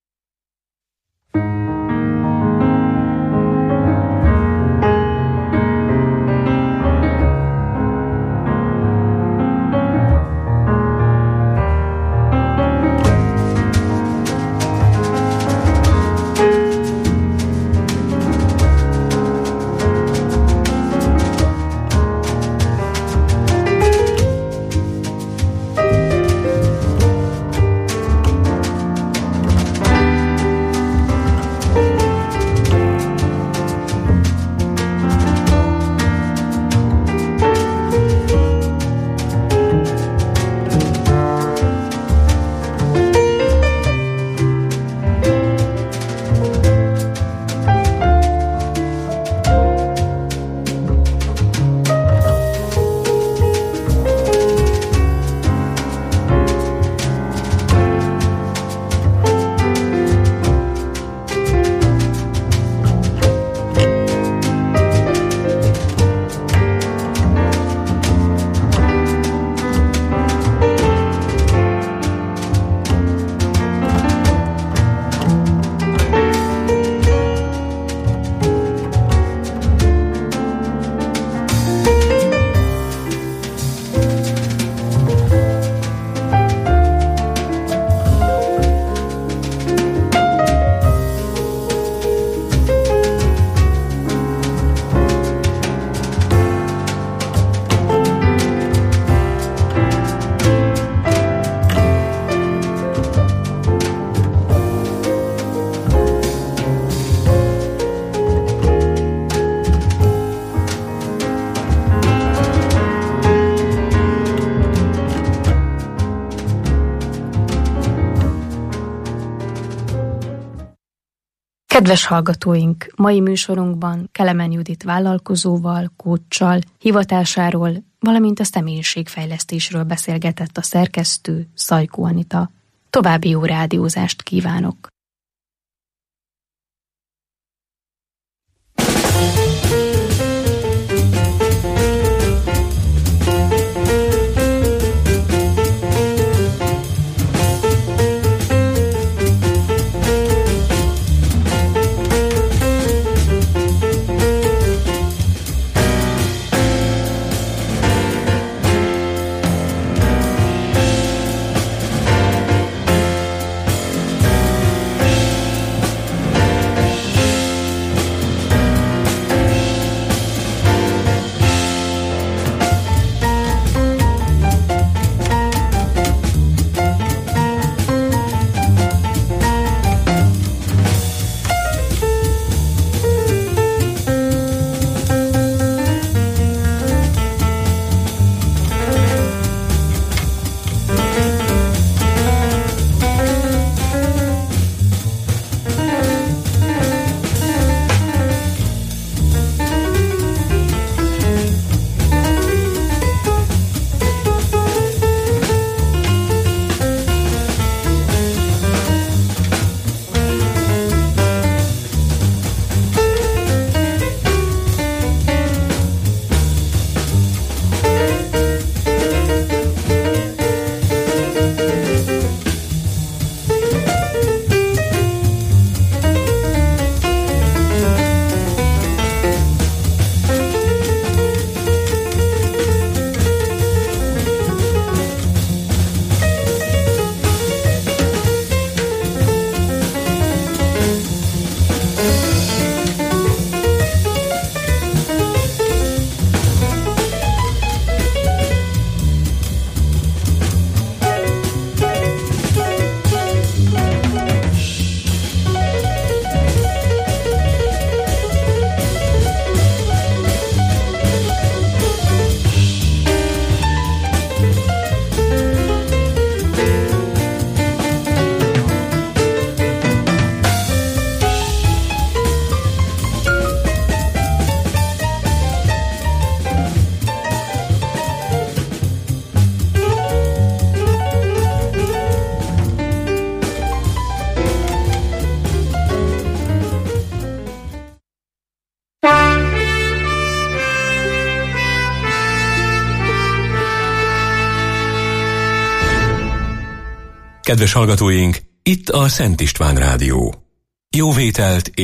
Kedves hallgatóink, mai műsorunkban Kelemen Judit vállalkozóval, coachsal, hivatásáról, valamint a személyiségfejlesztésről beszélgetett a szerkesztő, Szajkó Anita. További jó rádiózást kívánok! Kedves hallgatóink, itt a Szent István Rádió. Jó vételt